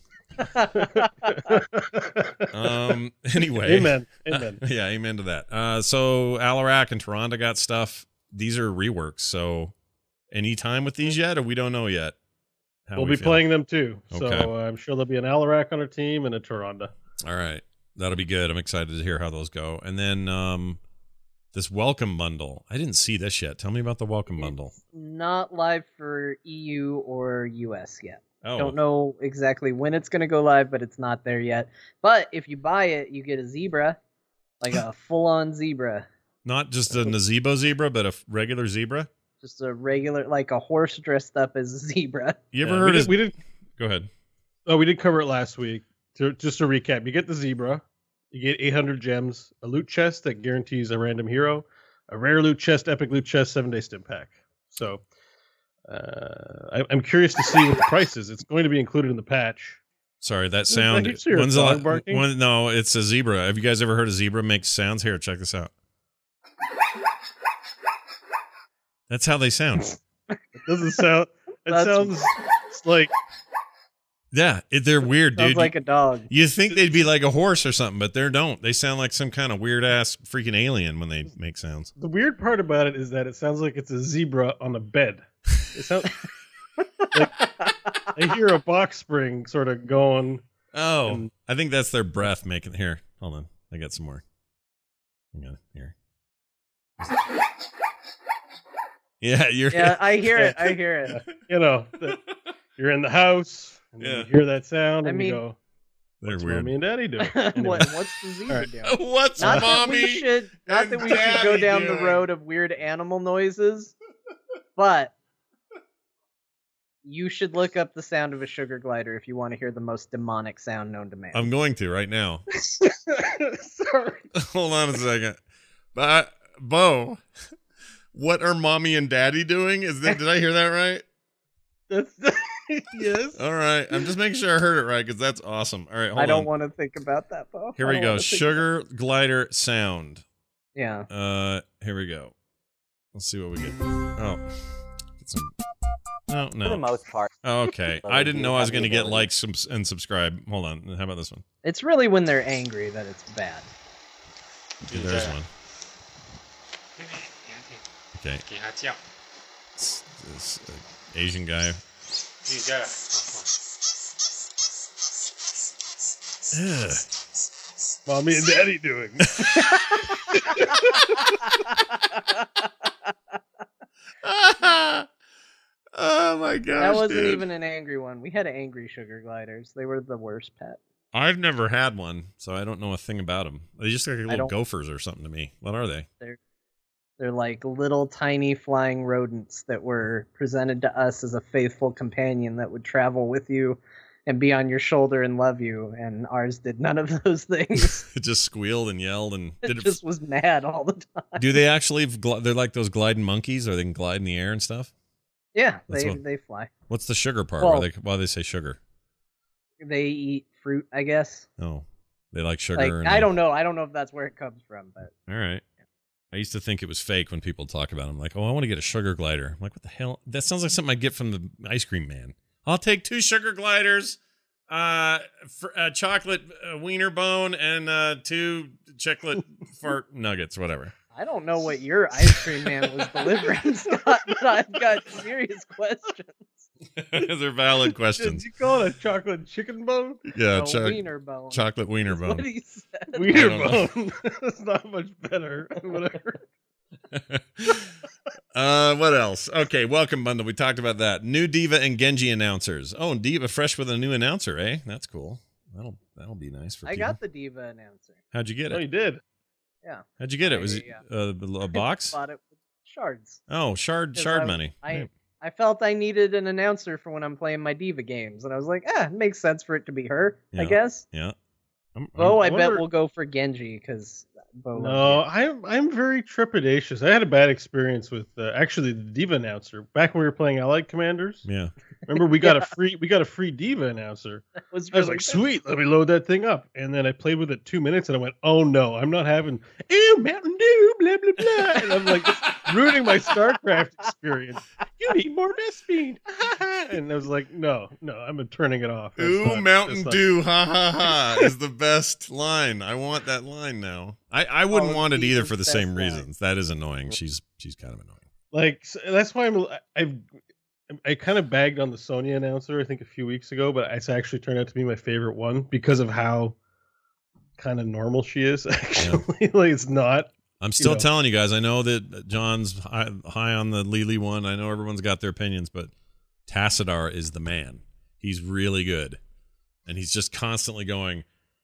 Anyway, amen. Yeah, amen to that. So Alarak and Tyrande got stuff. These are reworks. So any time with these yet, or we don't know yet? We'll be playing them too. Okay. So I'm sure there'll be an Alarak on our team and a Tyrande. All right, that'll be good. I'm excited to hear how those go. And then this welcome bundle. I didn't see this yet. Tell me about the welcome bundle. Not live for EU or US yet. Oh. Don't know exactly when it's going to go live, but it's not there yet. But if you buy it, you get a zebra, like a full-on zebra. Not just a Nazebo zebra, but a regular zebra? Just a regular, like a horse dressed up as a zebra. You ever heard we did. Go ahead. Oh, we did cover it last week. just to recap, you get the zebra, you get 800 gems, a loot chest that guarantees a random hero, a rare loot chest, epic loot chest, 7-day stim pack. So I'm curious to see what the price is. It's going to be included in the patch. Sorry, that sound. No, it's a zebra. Have you guys ever heard a zebra make sounds? Here, check this out. That's how they sound. It doesn't sound. It sounds like. Yeah, they're weird, dude. Sounds like a dog. You think they'd be like a horse or something, but they don't. They sound like some kind of weird ass freaking alien when they make sounds. The weird part about it is that it sounds like it's a zebra on a bed. It sounds. Like, I hear a box spring sort of going. Oh, I think that's their breath making. Here, hold on. I got some more. Hang on, here. Yeah, Yeah, I hear it. I hear it. You know, you're in the house, and you hear that sound, and you go, "They're what's weird." Mommy and Daddy doing? Anyway. What's the zebra doing? What's Not Mommy? Not that we should go down the road of weird animal noises, but you should look up the sound of a sugar glider if you want to hear the most demonic sound known to man. I'm going to right now. Sorry. Hold on a second. Bo, what are Mommy and Daddy doing? Did I hear that right? That's yes. All right. I'm just making sure I heard it right because that's awesome. All right, hold on. I don't want to think about that, Bo. Here we go. Sugar glider sound. Yeah. Here we go. Let's see what we get. Oh. Get some. No. For the most part. Okay. I didn't know I was going to get likes and subscribe. Hold on. How about this one? It's really when they're angry that it's bad. Yeah, there's one. Okay. This Asian guy. Ugh. Mommy and Daddy doing. Oh my gosh. That wasn't dude. even an angry one. We had angry sugar gliders. They were the worst pet. I've never had one, so I don't know a thing about them. They just look like little gophers or something to me. What are they? They're like little tiny flying rodents that were presented to us as a faithful companion that would travel with you and be on your shoulder and love you. And ours did none of those things. It just squealed and yelled and it just was mad all the time. Do they actually? They're like those gliding monkeys, or they can glide in the air and stuff. Yeah, they fly. What's the sugar part? Well, why do they say sugar? They eat fruit, I guess. Oh, they like sugar. Like, I don't know. I don't know if that's where it comes from, but all right. I used to think it was fake when people talk about it. I'm like, oh, I want to get a sugar glider. I'm like, what the hell? That sounds like something I get from the ice cream man. I'll take 2 sugar gliders, chocolate wiener bone, and 2 chocolate fart nuggets, whatever. I don't know what your ice cream man was delivering, Scott, but I've got serious questions. They're valid questions. Did you call it a chocolate chicken bone? Yeah, wiener bone. Chocolate wiener bone. What he said. Wiener bone. That's not much better. Whatever. What else? Okay, welcome bundle. We talked about that. New Diva and Genji announcers. Oh, and Diva fresh with a new announcer, eh? That's cool. That'll be nice for people. I got the Diva announcer. How'd you get it? Oh, you did? Yeah. How'd you get it? Was it a box? I bought it with shards. Oh, shard money. I felt I needed an announcer for when I'm playing my Diva games, and I was like, it makes sense for it to be her, I guess. Yeah. I bet we'll go for Genji because Bo. No, I'm very trepidatious. I had a bad experience with actually the Diva announcer back when we were playing Allied Commanders. Yeah. Remember we got a free Diva announcer. I was like, sweet, let me load that thing up. And then I played with it 2 minutes and I went, oh no, I'm not having Mountain Dew, blah blah blah. And I'm like ruining my StarCraft experience. You need more Vespine. And I was like, no, I'm turning it off. Mountain Dew, ha ha ha, is the best line. I want that line now. I wouldn't want it either for the same reasons. That is annoying. She's kind of annoying. Like that's why I kind of bagged on the Sonya announcer I think a few weeks ago, but it's actually turned out to be my favorite one because of how kind of normal she is. Actually, yeah. Like it's not. I'm still telling you guys. I know that John's high on the Lily one. I know everyone's got their opinions, but Tassadar is the man. He's really good, and he's just constantly going.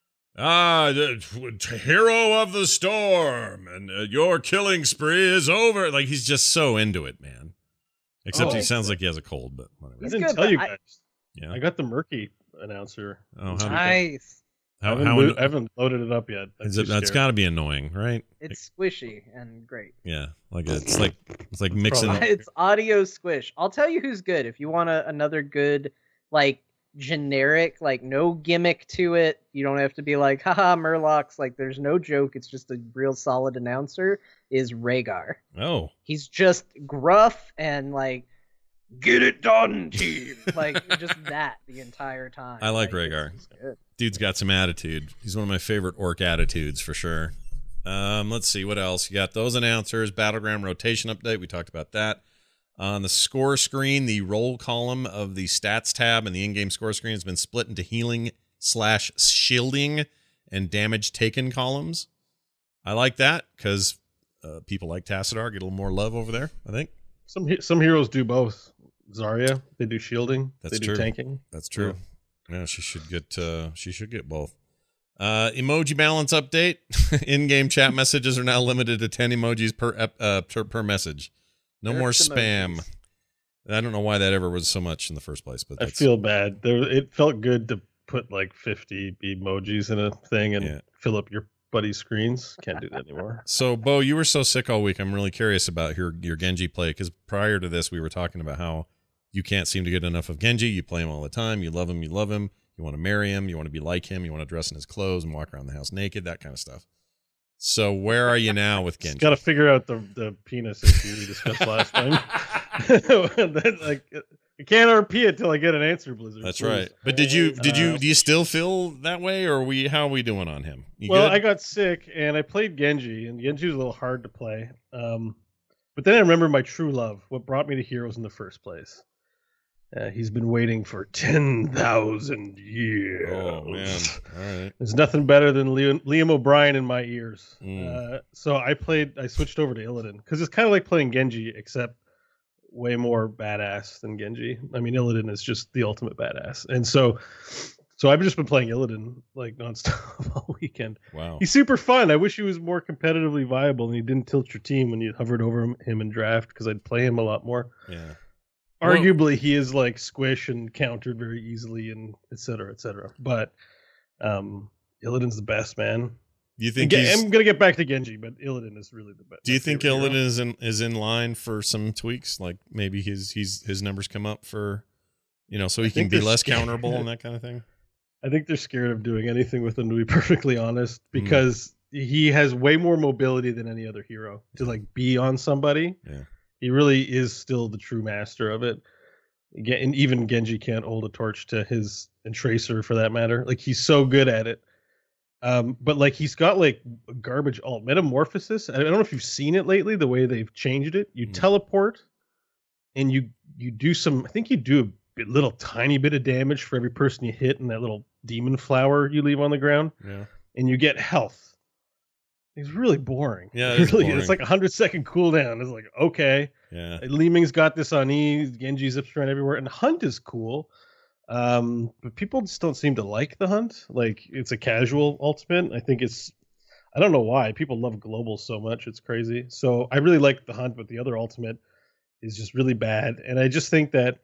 The hero of the storm, and your killing spree is over. Like he's just so into it, man. Except he sounds like he has a cold, but whatever. I didn't tell you guys. Yeah, I got the Murky announcer. Oh, Nice. I haven't loaded it up yet. That's got to be annoying, right? It's squishy and great. Yeah, it's like mixing. It's audio squish. I'll tell you who's good. If you want another good, like, generic, like, no gimmick to it, you don't have to be like, haha, Murlocs, like, there's no joke, it's just a real solid announcer, is Rhaegar. Oh. He's just gruff and, like, get it done, team. Like, just that the entire time. I like Rhaegar. Dude's got some attitude. He's one of my favorite orc attitudes for sure. Let's see what else. You got those announcers, Battleground rotation update. We talked about that. On the score screen, the roll column of the stats tab and the in-game score screen has been split into healing/shielding and damage taken columns. I like that because people like Tassadar get a little more love over there, I think. Some heroes do both. Zarya, they do shielding. That's they true. do tanking. That's true. Yeah, she should get both. Emoji balance update. In-game chat messages are now limited to 10 emojis per message. No more spam. Emojis. I don't know why that ever was so much in the first place, but I feel bad. It felt good to put like 50 emojis in a thing and fill up your buddy's screens. Can't do that anymore. So, Bo, you were so sick all week. I'm really curious about your Genji play because prior to this, we were talking about how you can't seem to get enough of Genji. You play him all the time. You love him. You love him. You want to marry him. You want to be like him. You want to dress in his clothes and walk around the house naked, that kind of stuff. So where are you now with Genji? Got to figure out the penis issue we discussed last time. Like, I can't RP it till I get an answer, Blizzard. That's right. But do you still feel that way, or how are we doing on him? Well, good? I got sick and I played Genji, and Genji was a little hard to play. But then I remember my true love, what brought me to Heroes in the first place. He's been waiting for 10,000 years. Oh, man. All right. There's nothing better than Liam O'Brien in my ears. So I switched over to Illidan because it's kind of like playing Genji, except way more badass than Genji. I mean, Illidan is just the ultimate badass. And so I've just been playing Illidan like nonstop all weekend. Wow. He's super fun. I wish he was more competitively viable and he didn't tilt your team when you hovered over him in draft because I'd play him a lot more. Yeah. Arguably, he is like squish and countered very easily, and et cetera, et cetera. But Illidan's the best, man. Do you think I'm gonna get back to Genji, but Illidan is really the best. Do you think Illidan is in line for some tweaks? Like maybe his numbers come up for, so he can be less counterable and that kind of thing. I think they're scared of doing anything with him, to be perfectly honest, because he has way more mobility than any other hero to like be on somebody. Yeah. He really is still the true master of it. And even Genji can't hold a torch to his, and Tracer for that matter. Like, he's so good at it. But like, he's got like garbage alt metamorphosis. I don't know if you've seen it lately, the way they've changed it. You teleport and you do some, I think you do a little tiny bit of damage for every person you hit in that little demon flower you leave on the ground. Yeah. And you get health. It's really boring. Yeah, it's really boring. It's like 100-second cooldown. It's like, okay. Yeah. Li Ming's got this on E. Genji zips around everywhere. And Hunt is cool. But people just don't seem to like the Hunt. Like, it's a casual ultimate. I think I don't know why. People love Global so much. It's crazy. So I really like the Hunt, but the other ultimate is just really bad. And I just think that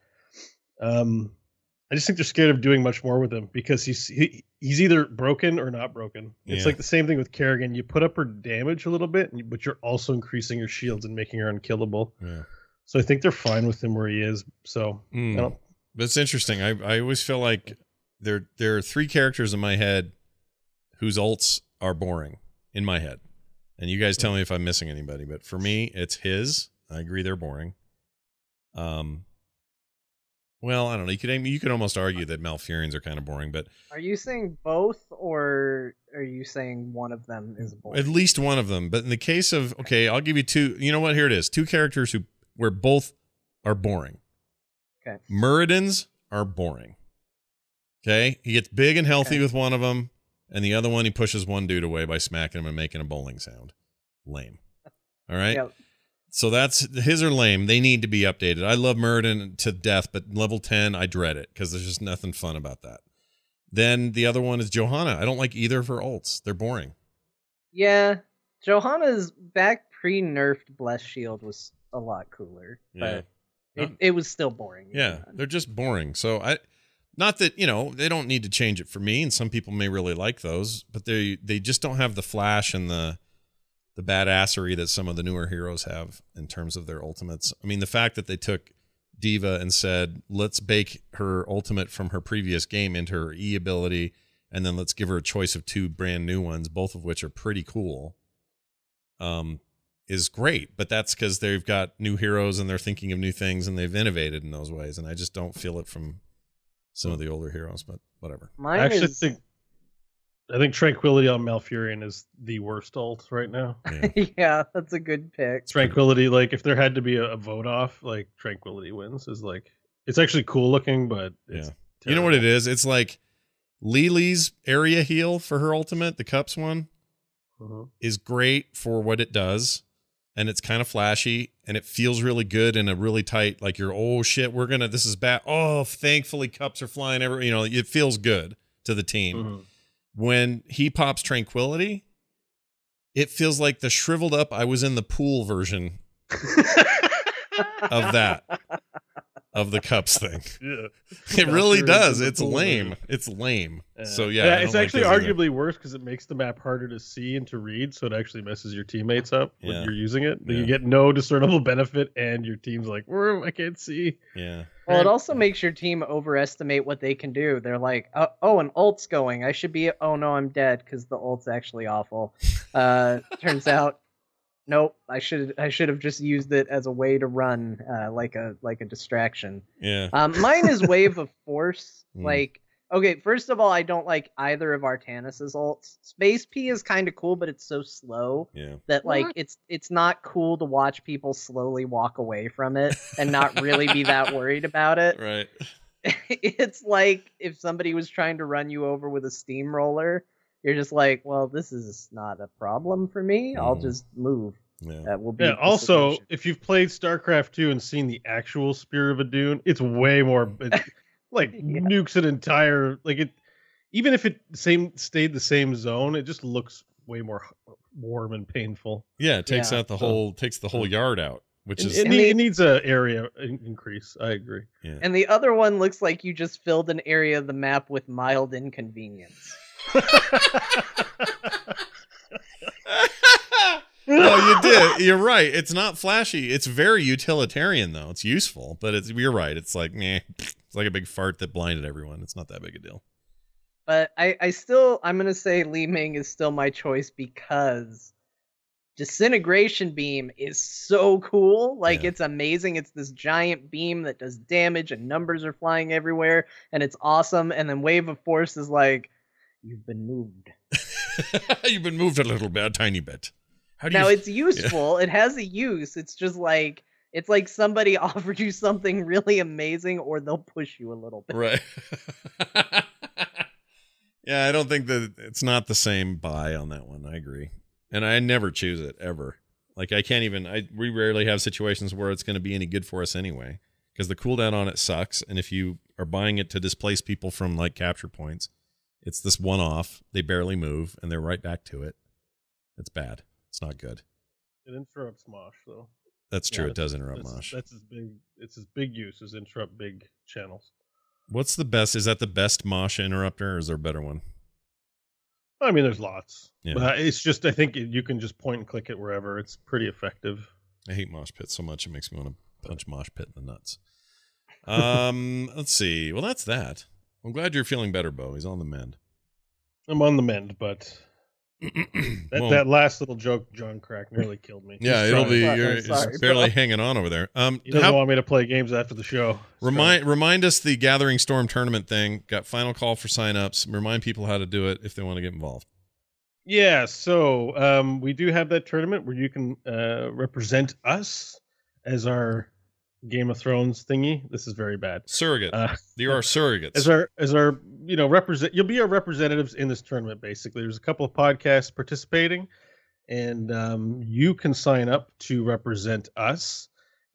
they're scared of doing much more with him because he's either broken or not broken. It's like the same thing with Kerrigan. You put up her damage a little bit, but you're also increasing her shields and making her unkillable. Yeah. So I think they're fine with him where he is. So that's interesting. I always feel like there are three characters in my head whose ults are boring in my head. And you guys tell me if I'm missing anybody, but for me, it's his. I agree they're boring. Well, I don't know. You could almost argue that Malfurions are kind of boring, but are you saying both, or are you saying one of them is boring? At least one of them. But in the case of I'll give you two. You know what? Here it is. Two characters where both are boring. Okay. Muradins are boring. Okay, he gets big and healthy with one of them, and the other one he pushes one dude away by smacking him and making a bowling sound. Lame. All right. Yep. So that's his are lame. They need to be updated. I love Muradin to death, but level 10, I dread it because there's just nothing fun about that. Then the other one is Johanna. I don't like either of her ults. They're boring. Yeah. Johanna's back pre-nerfed Bless Shield was a lot cooler, but it was still boring. Yeah, they're just boring. So Not that, they don't need to change it for me, and some people may really like those, but they just don't have the flash and the badassery that some of the newer heroes have in terms of their ultimates. I mean, the fact that they took Diva and said, let's bake her ultimate from her previous game into her E ability, and then let's give her a choice of 2 brand new ones, both of which are pretty cool, is great. But that's because they've got new heroes and they're thinking of new things and they've innovated in those ways. And I just don't feel it from some of the older heroes, but whatever. I think Tranquility on Malfurion is the worst ult right now. Yeah, that's a good pick. Tranquility, like if there had to be a vote off, like Tranquility wins. Is like it's actually cool looking, but it's you know what it is? It's like Lily's area heal for her ultimate, the Cups one, is great for what it does, and it's kind of flashy, and it feels really good in a really tight, like you're, oh shit, this is bad. Oh, thankfully Cups are flying everywhere. It feels good to the team. When he pops Tranquility, it feels like the shriveled up I was in the pool version of the Cups thing. Yeah. It really does. It's lame. It's lame. So yeah, it's actually arguably worse because it makes the map harder to see and to read, so it actually messes your teammates up when you're using it. You get no discernible benefit, and your team's like, I can't see. Yeah. Well, it also makes your team overestimate what they can do. They're like, oh, an ult's going. I should be. Oh no, I'm dead because the ult's actually awful. Turns out, nope. I should have just used it as a way to run, like a distraction. Yeah. Mine is Wave of Force. Like, okay, first of all, I don't like either of Artanis's ults. Space P is kind of cool, but it's so slow that like it's not cool to watch people slowly walk away from it and not really be that worried about it. Right. It's like if somebody was trying to run you over with a steamroller, you're just like, well, this is not a problem for me. I'll just move. Yeah. That will be. Yeah. Also, if you've played StarCraft 2 and seen the actual Spear of Adun, it's way more. Nukes an entire even if it stayed the same zone, it just looks way more warm and painful. Yeah, it takes out the whole yard out, which is it needs a area increase. I agree. Yeah. And the other one looks like you just filled an area of the map with mild inconvenience. No, you did. You're right. It's not flashy. It's very utilitarian, though. It's useful, but you're right. It's like, it's like a big fart that blinded everyone. It's not that big a deal. But I'm going to say Li Ming is still my choice because Disintegration Beam is so cool. Like, it's amazing. It's this giant beam that does damage and numbers are flying everywhere, and it's awesome. And then Wave of Force is like, you've been moved. You've been moved a little bit, a tiny bit. It's useful. It has a use. It's just like, it's like somebody offered you something really amazing, or they'll push you a little bit. Right. Yeah, I don't think that it's not the same buy on that one. I agree. And I never choose it, ever. Like, we rarely have situations where it's going to be any good for us anyway, because the cooldown on it sucks. And if you are buying it to displace people from, like, capture points, it's this one-off. They barely move, and they're right back to it. It's bad. It's not good. It interrupts Mosh, though. That's true. It does interrupt Mosh. That's his big use, is interrupt big channels. What's the best? Is that the best Mosh interrupter, or is there a better one? I mean, there's lots. Yeah. But it's just, I think you can just point and click it wherever. It's pretty effective. I hate Mosh Pit so much it makes me want to punch Mosh Pit in the nuts. Let's see. Well, that's that. I'm glad you're feeling better, Bo. He's on the mend. I'm on the mend, but that last little joke John cracked nearly killed me. Yeah, you're barely hanging on over there. He doesn't want me to play games after the show. Remind us the Gathering Storm tournament thing. Got final call for signups. Remind people how to do it if they want to get involved. Yeah, so we do have that tournament where you can represent us as our Game of Thrones thingy. This is very bad. Surrogate. You are surrogates. As our represent. You'll be our representatives in this tournament. Basically, there's a couple of podcasts participating, and you can sign up to represent us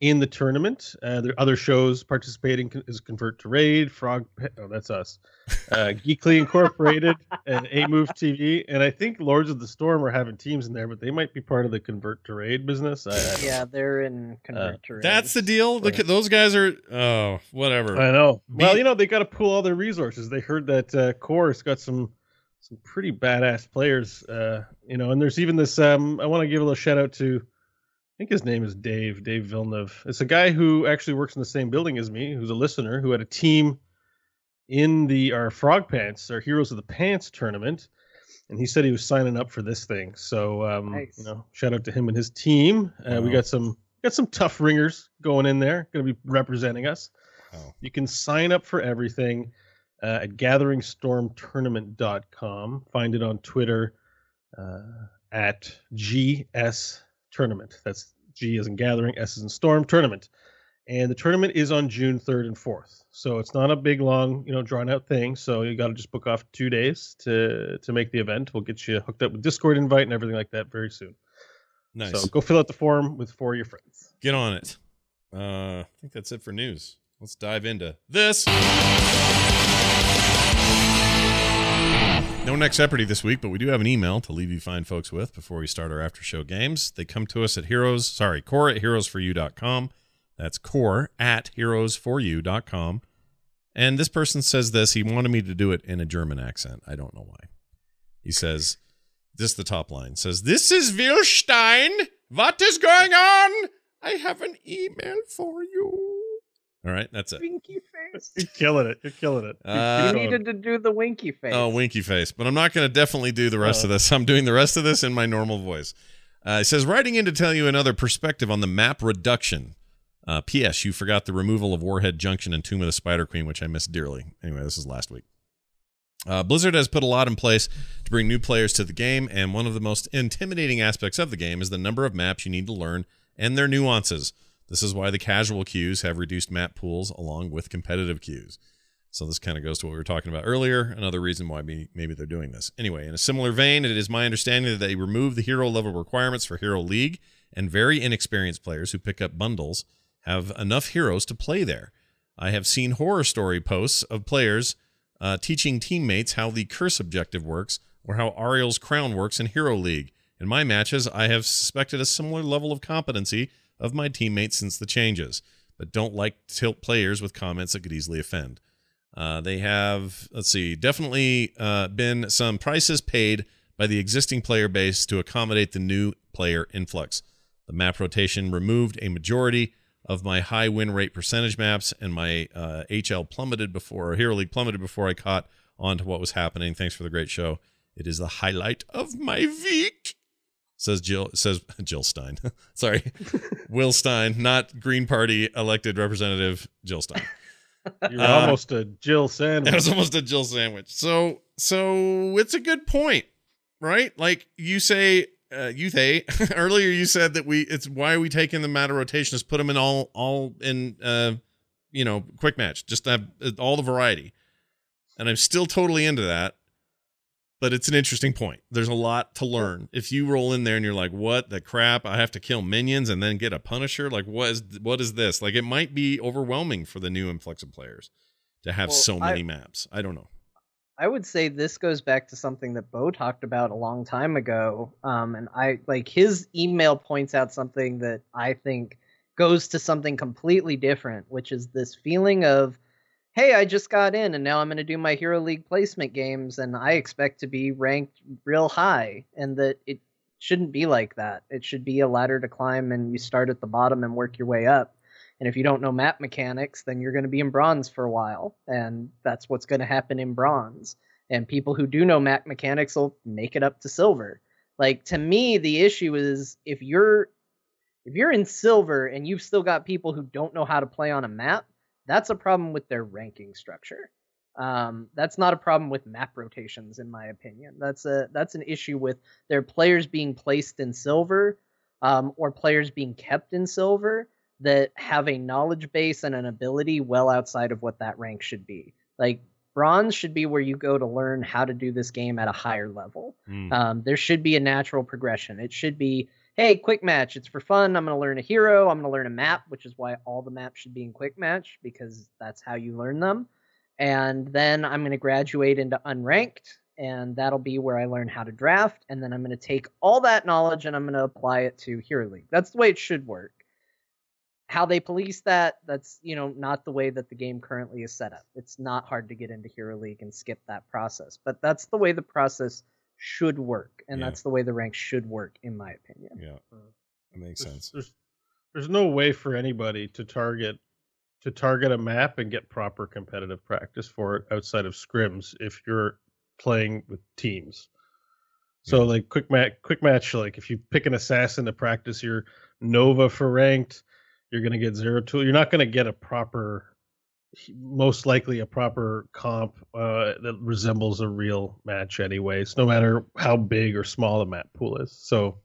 in the tournament. There are other shows participating is Convert to Raid, that's us, Geekly Incorporated, and A Move TV, and I think Lords of the Storm are having teams in there, but they might be part of the Convert to Raid business. Yeah, they're in Convert to Raid. That's the deal. Look at those guys are whatever. I know. Well, they got to pool all their resources. They heard that Core's got some pretty badass players, and there's even this. I want to give a little shout out to. I think his name is Dave Villeneuve. It's a guy who actually works in the same building as me, who's a listener, who had a team in our Frog Pants, our Heroes of the Pants tournament, and he said he was signing up for this thing. So, nice. Shout out to him and his team. We got some tough ringers going in there, going to be representing us. Oh. You can sign up for everything at GatheringStormTournament.com. Find it on Twitter at GS Tournament. That's G as in Gathering, S as in Storm Tournament. And the tournament is on June 3rd and 4th. So it's not a big, long, drawn out thing. So you got to just book off 2 days to make the event. We'll get you hooked up with Discord invite and everything like that very soon. Nice. So go fill out the form with 4 of your friends. Get on it. I think that's it for news. Let's dive into this. No Next Jeopardy this week, but we do have an email to leave you fine folks with before we start our after show games. They come to us at core at heroesforyou.com. That's core at heroesforyou.com. And this person says this. He wanted me to do it in a German accent. I don't know why. He says, this the top line, says, "This is Wilstein. What is going on? I have an email for you." All right, that's it. Winky face. You're killing it. You needed to do the winky face. Oh, winky face. But I'm not going to definitely do the rest of this. I'm doing the rest of this in my normal voice. It says, writing in to tell you another perspective on the map reduction. P.S. You forgot the removal of Warhead Junction and Tomb of the Spider Queen, which I missed dearly. Anyway, this is last week. Blizzard has put a lot in place to bring new players to the game, and one of the most intimidating aspects of the game is the number of maps you need to learn and their nuances. This is why the casual queues have reduced map pools along with competitive queues. So this kind of goes to what we were talking about earlier, another reason why maybe they're doing this. Anyway, in a similar vein, it is my understanding that they remove the hero level requirements for Hero League, and very inexperienced players who pick up bundles have enough heroes to play there. I have seen horror story posts of players teaching teammates how the curse objective works or how Ariel's crown works in Hero League. In my matches, I have suspected a similar level of competency of my teammates since the changes, but don't like to tilt players with comments that could easily offend. They have, definitely been some prices paid by the existing player base to accommodate the new player influx. The map rotation removed a majority of my high win rate percentage maps, and my Hero League plummeted before I caught on to what was happening. Thanks for the great show. It is the highlight of my week. Says Jill Stein. Sorry. Will Stein, not Green Party elected representative Jill Stein. You're almost a Jill sandwich. I was almost a Jill sandwich. So it's a good point, right? Like you say, earlier you said that it's why we take in the matter rotation is put them in all in quick match, just to have all the variety. And I'm still totally into that. But it's an interesting point. There's a lot to learn. If you roll in there and you're like, what the crap? I have to kill minions and then get a Punisher? Like, what is this? Like, it might be overwhelming for the new Influx players to have so many maps. I don't know. I would say this goes back to something that Bo talked about a long time ago. And his email points out something that I think goes to something completely different, which is this feeling of, hey, I just got in and now I'm going to do my Hero League placement games and I expect to be ranked real high, and that it shouldn't be like that. It should be a ladder to climb and you start at the bottom and work your way up. And if you don't know map mechanics, then you're going to be in bronze for a while, and that's what's going to happen in bronze. And people who do know map mechanics will make it up to silver. Like, to me, the issue is if you're in silver and you've still got people who don't know how to play on a map, that's a problem with their ranking structure. That's not a problem with map rotations, in my opinion. That's an issue with their players being placed in silver, or players being kept in silver that have a knowledge base and an ability well outside of what that rank should be. Like, bronze should be where you go to learn how to do this game at a higher level. There should be a natural progression. It should be, hey, quick match, it's for fun. I'm going to learn a hero. I'm going to learn a map, which is why all the maps should be in quick match, because that's how you learn them. And then I'm going to graduate into unranked, and that'll be where I learn how to draft. And then I'm going to take all that knowledge and I'm going to apply it to Hero League. That's the way it should work. How they police that, that's, not the way that the game currently is set up. It's not hard to get into Hero League and skip that process, but that's the way the process should work, and that's the way the ranks should work, in my opinion. Yeah, that makes sense. There's no way for anybody to target a map and get proper competitive practice for it outside of scrims if you're playing with teams. So like quick match, like if you pick an assassin to practice your Nova for ranked, you're going to get 0-2. You're not going to get most likely a proper comp that resembles a real match anyways, no matter how big or small the map pool is. So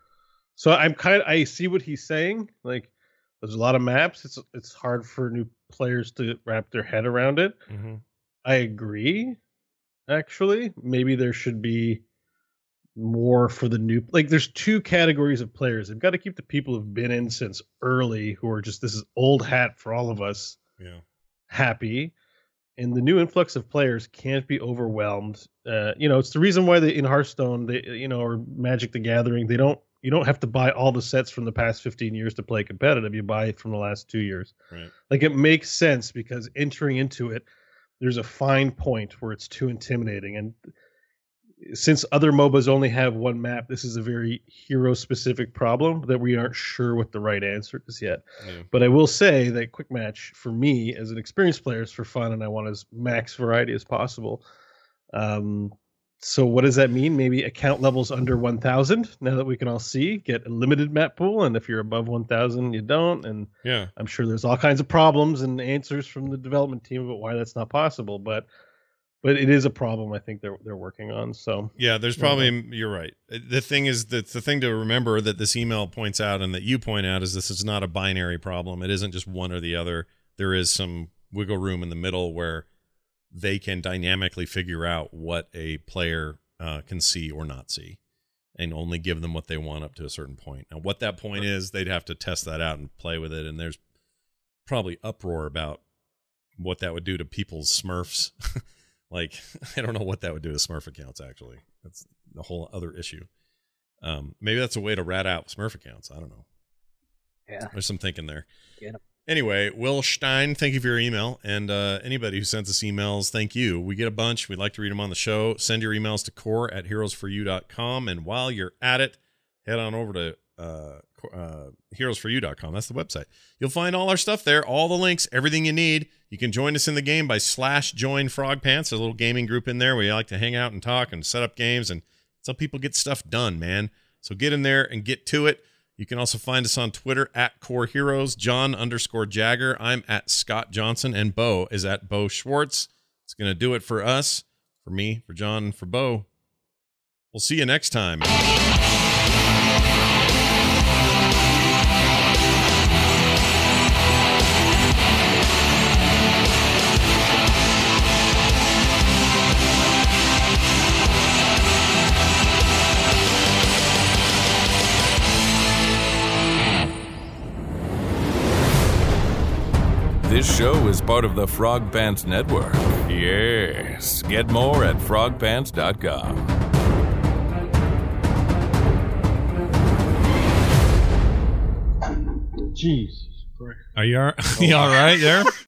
I see what he's saying. Like, there's a lot of maps. It's hard for new players to wrap their head around it. Mm-hmm. I agree. Actually, maybe there should be more for the new. Like, there's two categories of players. They've got to keep the people who've been in since early, who are just, this is old hat for all of us. Yeah. Happy, and the new influx of players can't be overwhelmed. It's the reason why in Hearthstone, or Magic the Gathering, you don't have to buy all the sets from the past 15 years to play competitive. You buy from the last 2 years. Right. Like, it makes sense because entering into it, there's a fine point where it's too intimidating. And since other MOBAs only have one map, this is a very hero-specific problem that we aren't sure what the right answer is yet. Yeah. But I will say that quick match, for me, as an experienced player, is for fun, and I want as max variety as possible. So what does that mean? Maybe account levels under 1,000, now that we can all see, get a limited map pool, and if you're above 1,000, you don't. And yeah, I'm sure there's all kinds of problems and answers from the development team about why that's not possible, but it is a problem I think they're working on. So yeah, there's probably, you're right. The thing is that the thing to remember that this email points out and that you point out is this is not a binary problem. It isn't just one or the other. There is some wiggle room in the middle where they can dynamically figure out what a player can see or not see, and only give them what they want up to a certain point. Now, what that point is, they'd have to test that out and play with it. And there's probably uproar about what that would do to people's Smurfs. Like, I don't know what that would do to Smurf accounts, actually. That's a whole other issue. Maybe that's a way to rat out Smurf accounts. I don't know. Yeah. There's some thinking there. Yeah. Anyway, Will Stein, thank you for your email. And anybody who sends us emails, thank you. We get a bunch. We'd like to read them on the show. Send your emails to core@heroesforyou.com. And while you're at it, head on over to heroesforyou.com. That's the website. You'll find all our stuff there, all the links, everything you need. You can join us in the game by /join Frog Pants. There's a little gaming group in there where you like to hang out and talk and set up games, and it's how people get stuff done, man. So get in there and get to it. You can also find us on Twitter @CoreHeroes, John_Jagger. I'm @Scott Johnson, and Bo is @Bo Schwartz. It's going to do it for us, for me, for John, and for Bo. We'll see you next time. This show is part of the Frog Pants Network. Yes. Get more at frogpants.com. Jesus Christ. Are you all right there?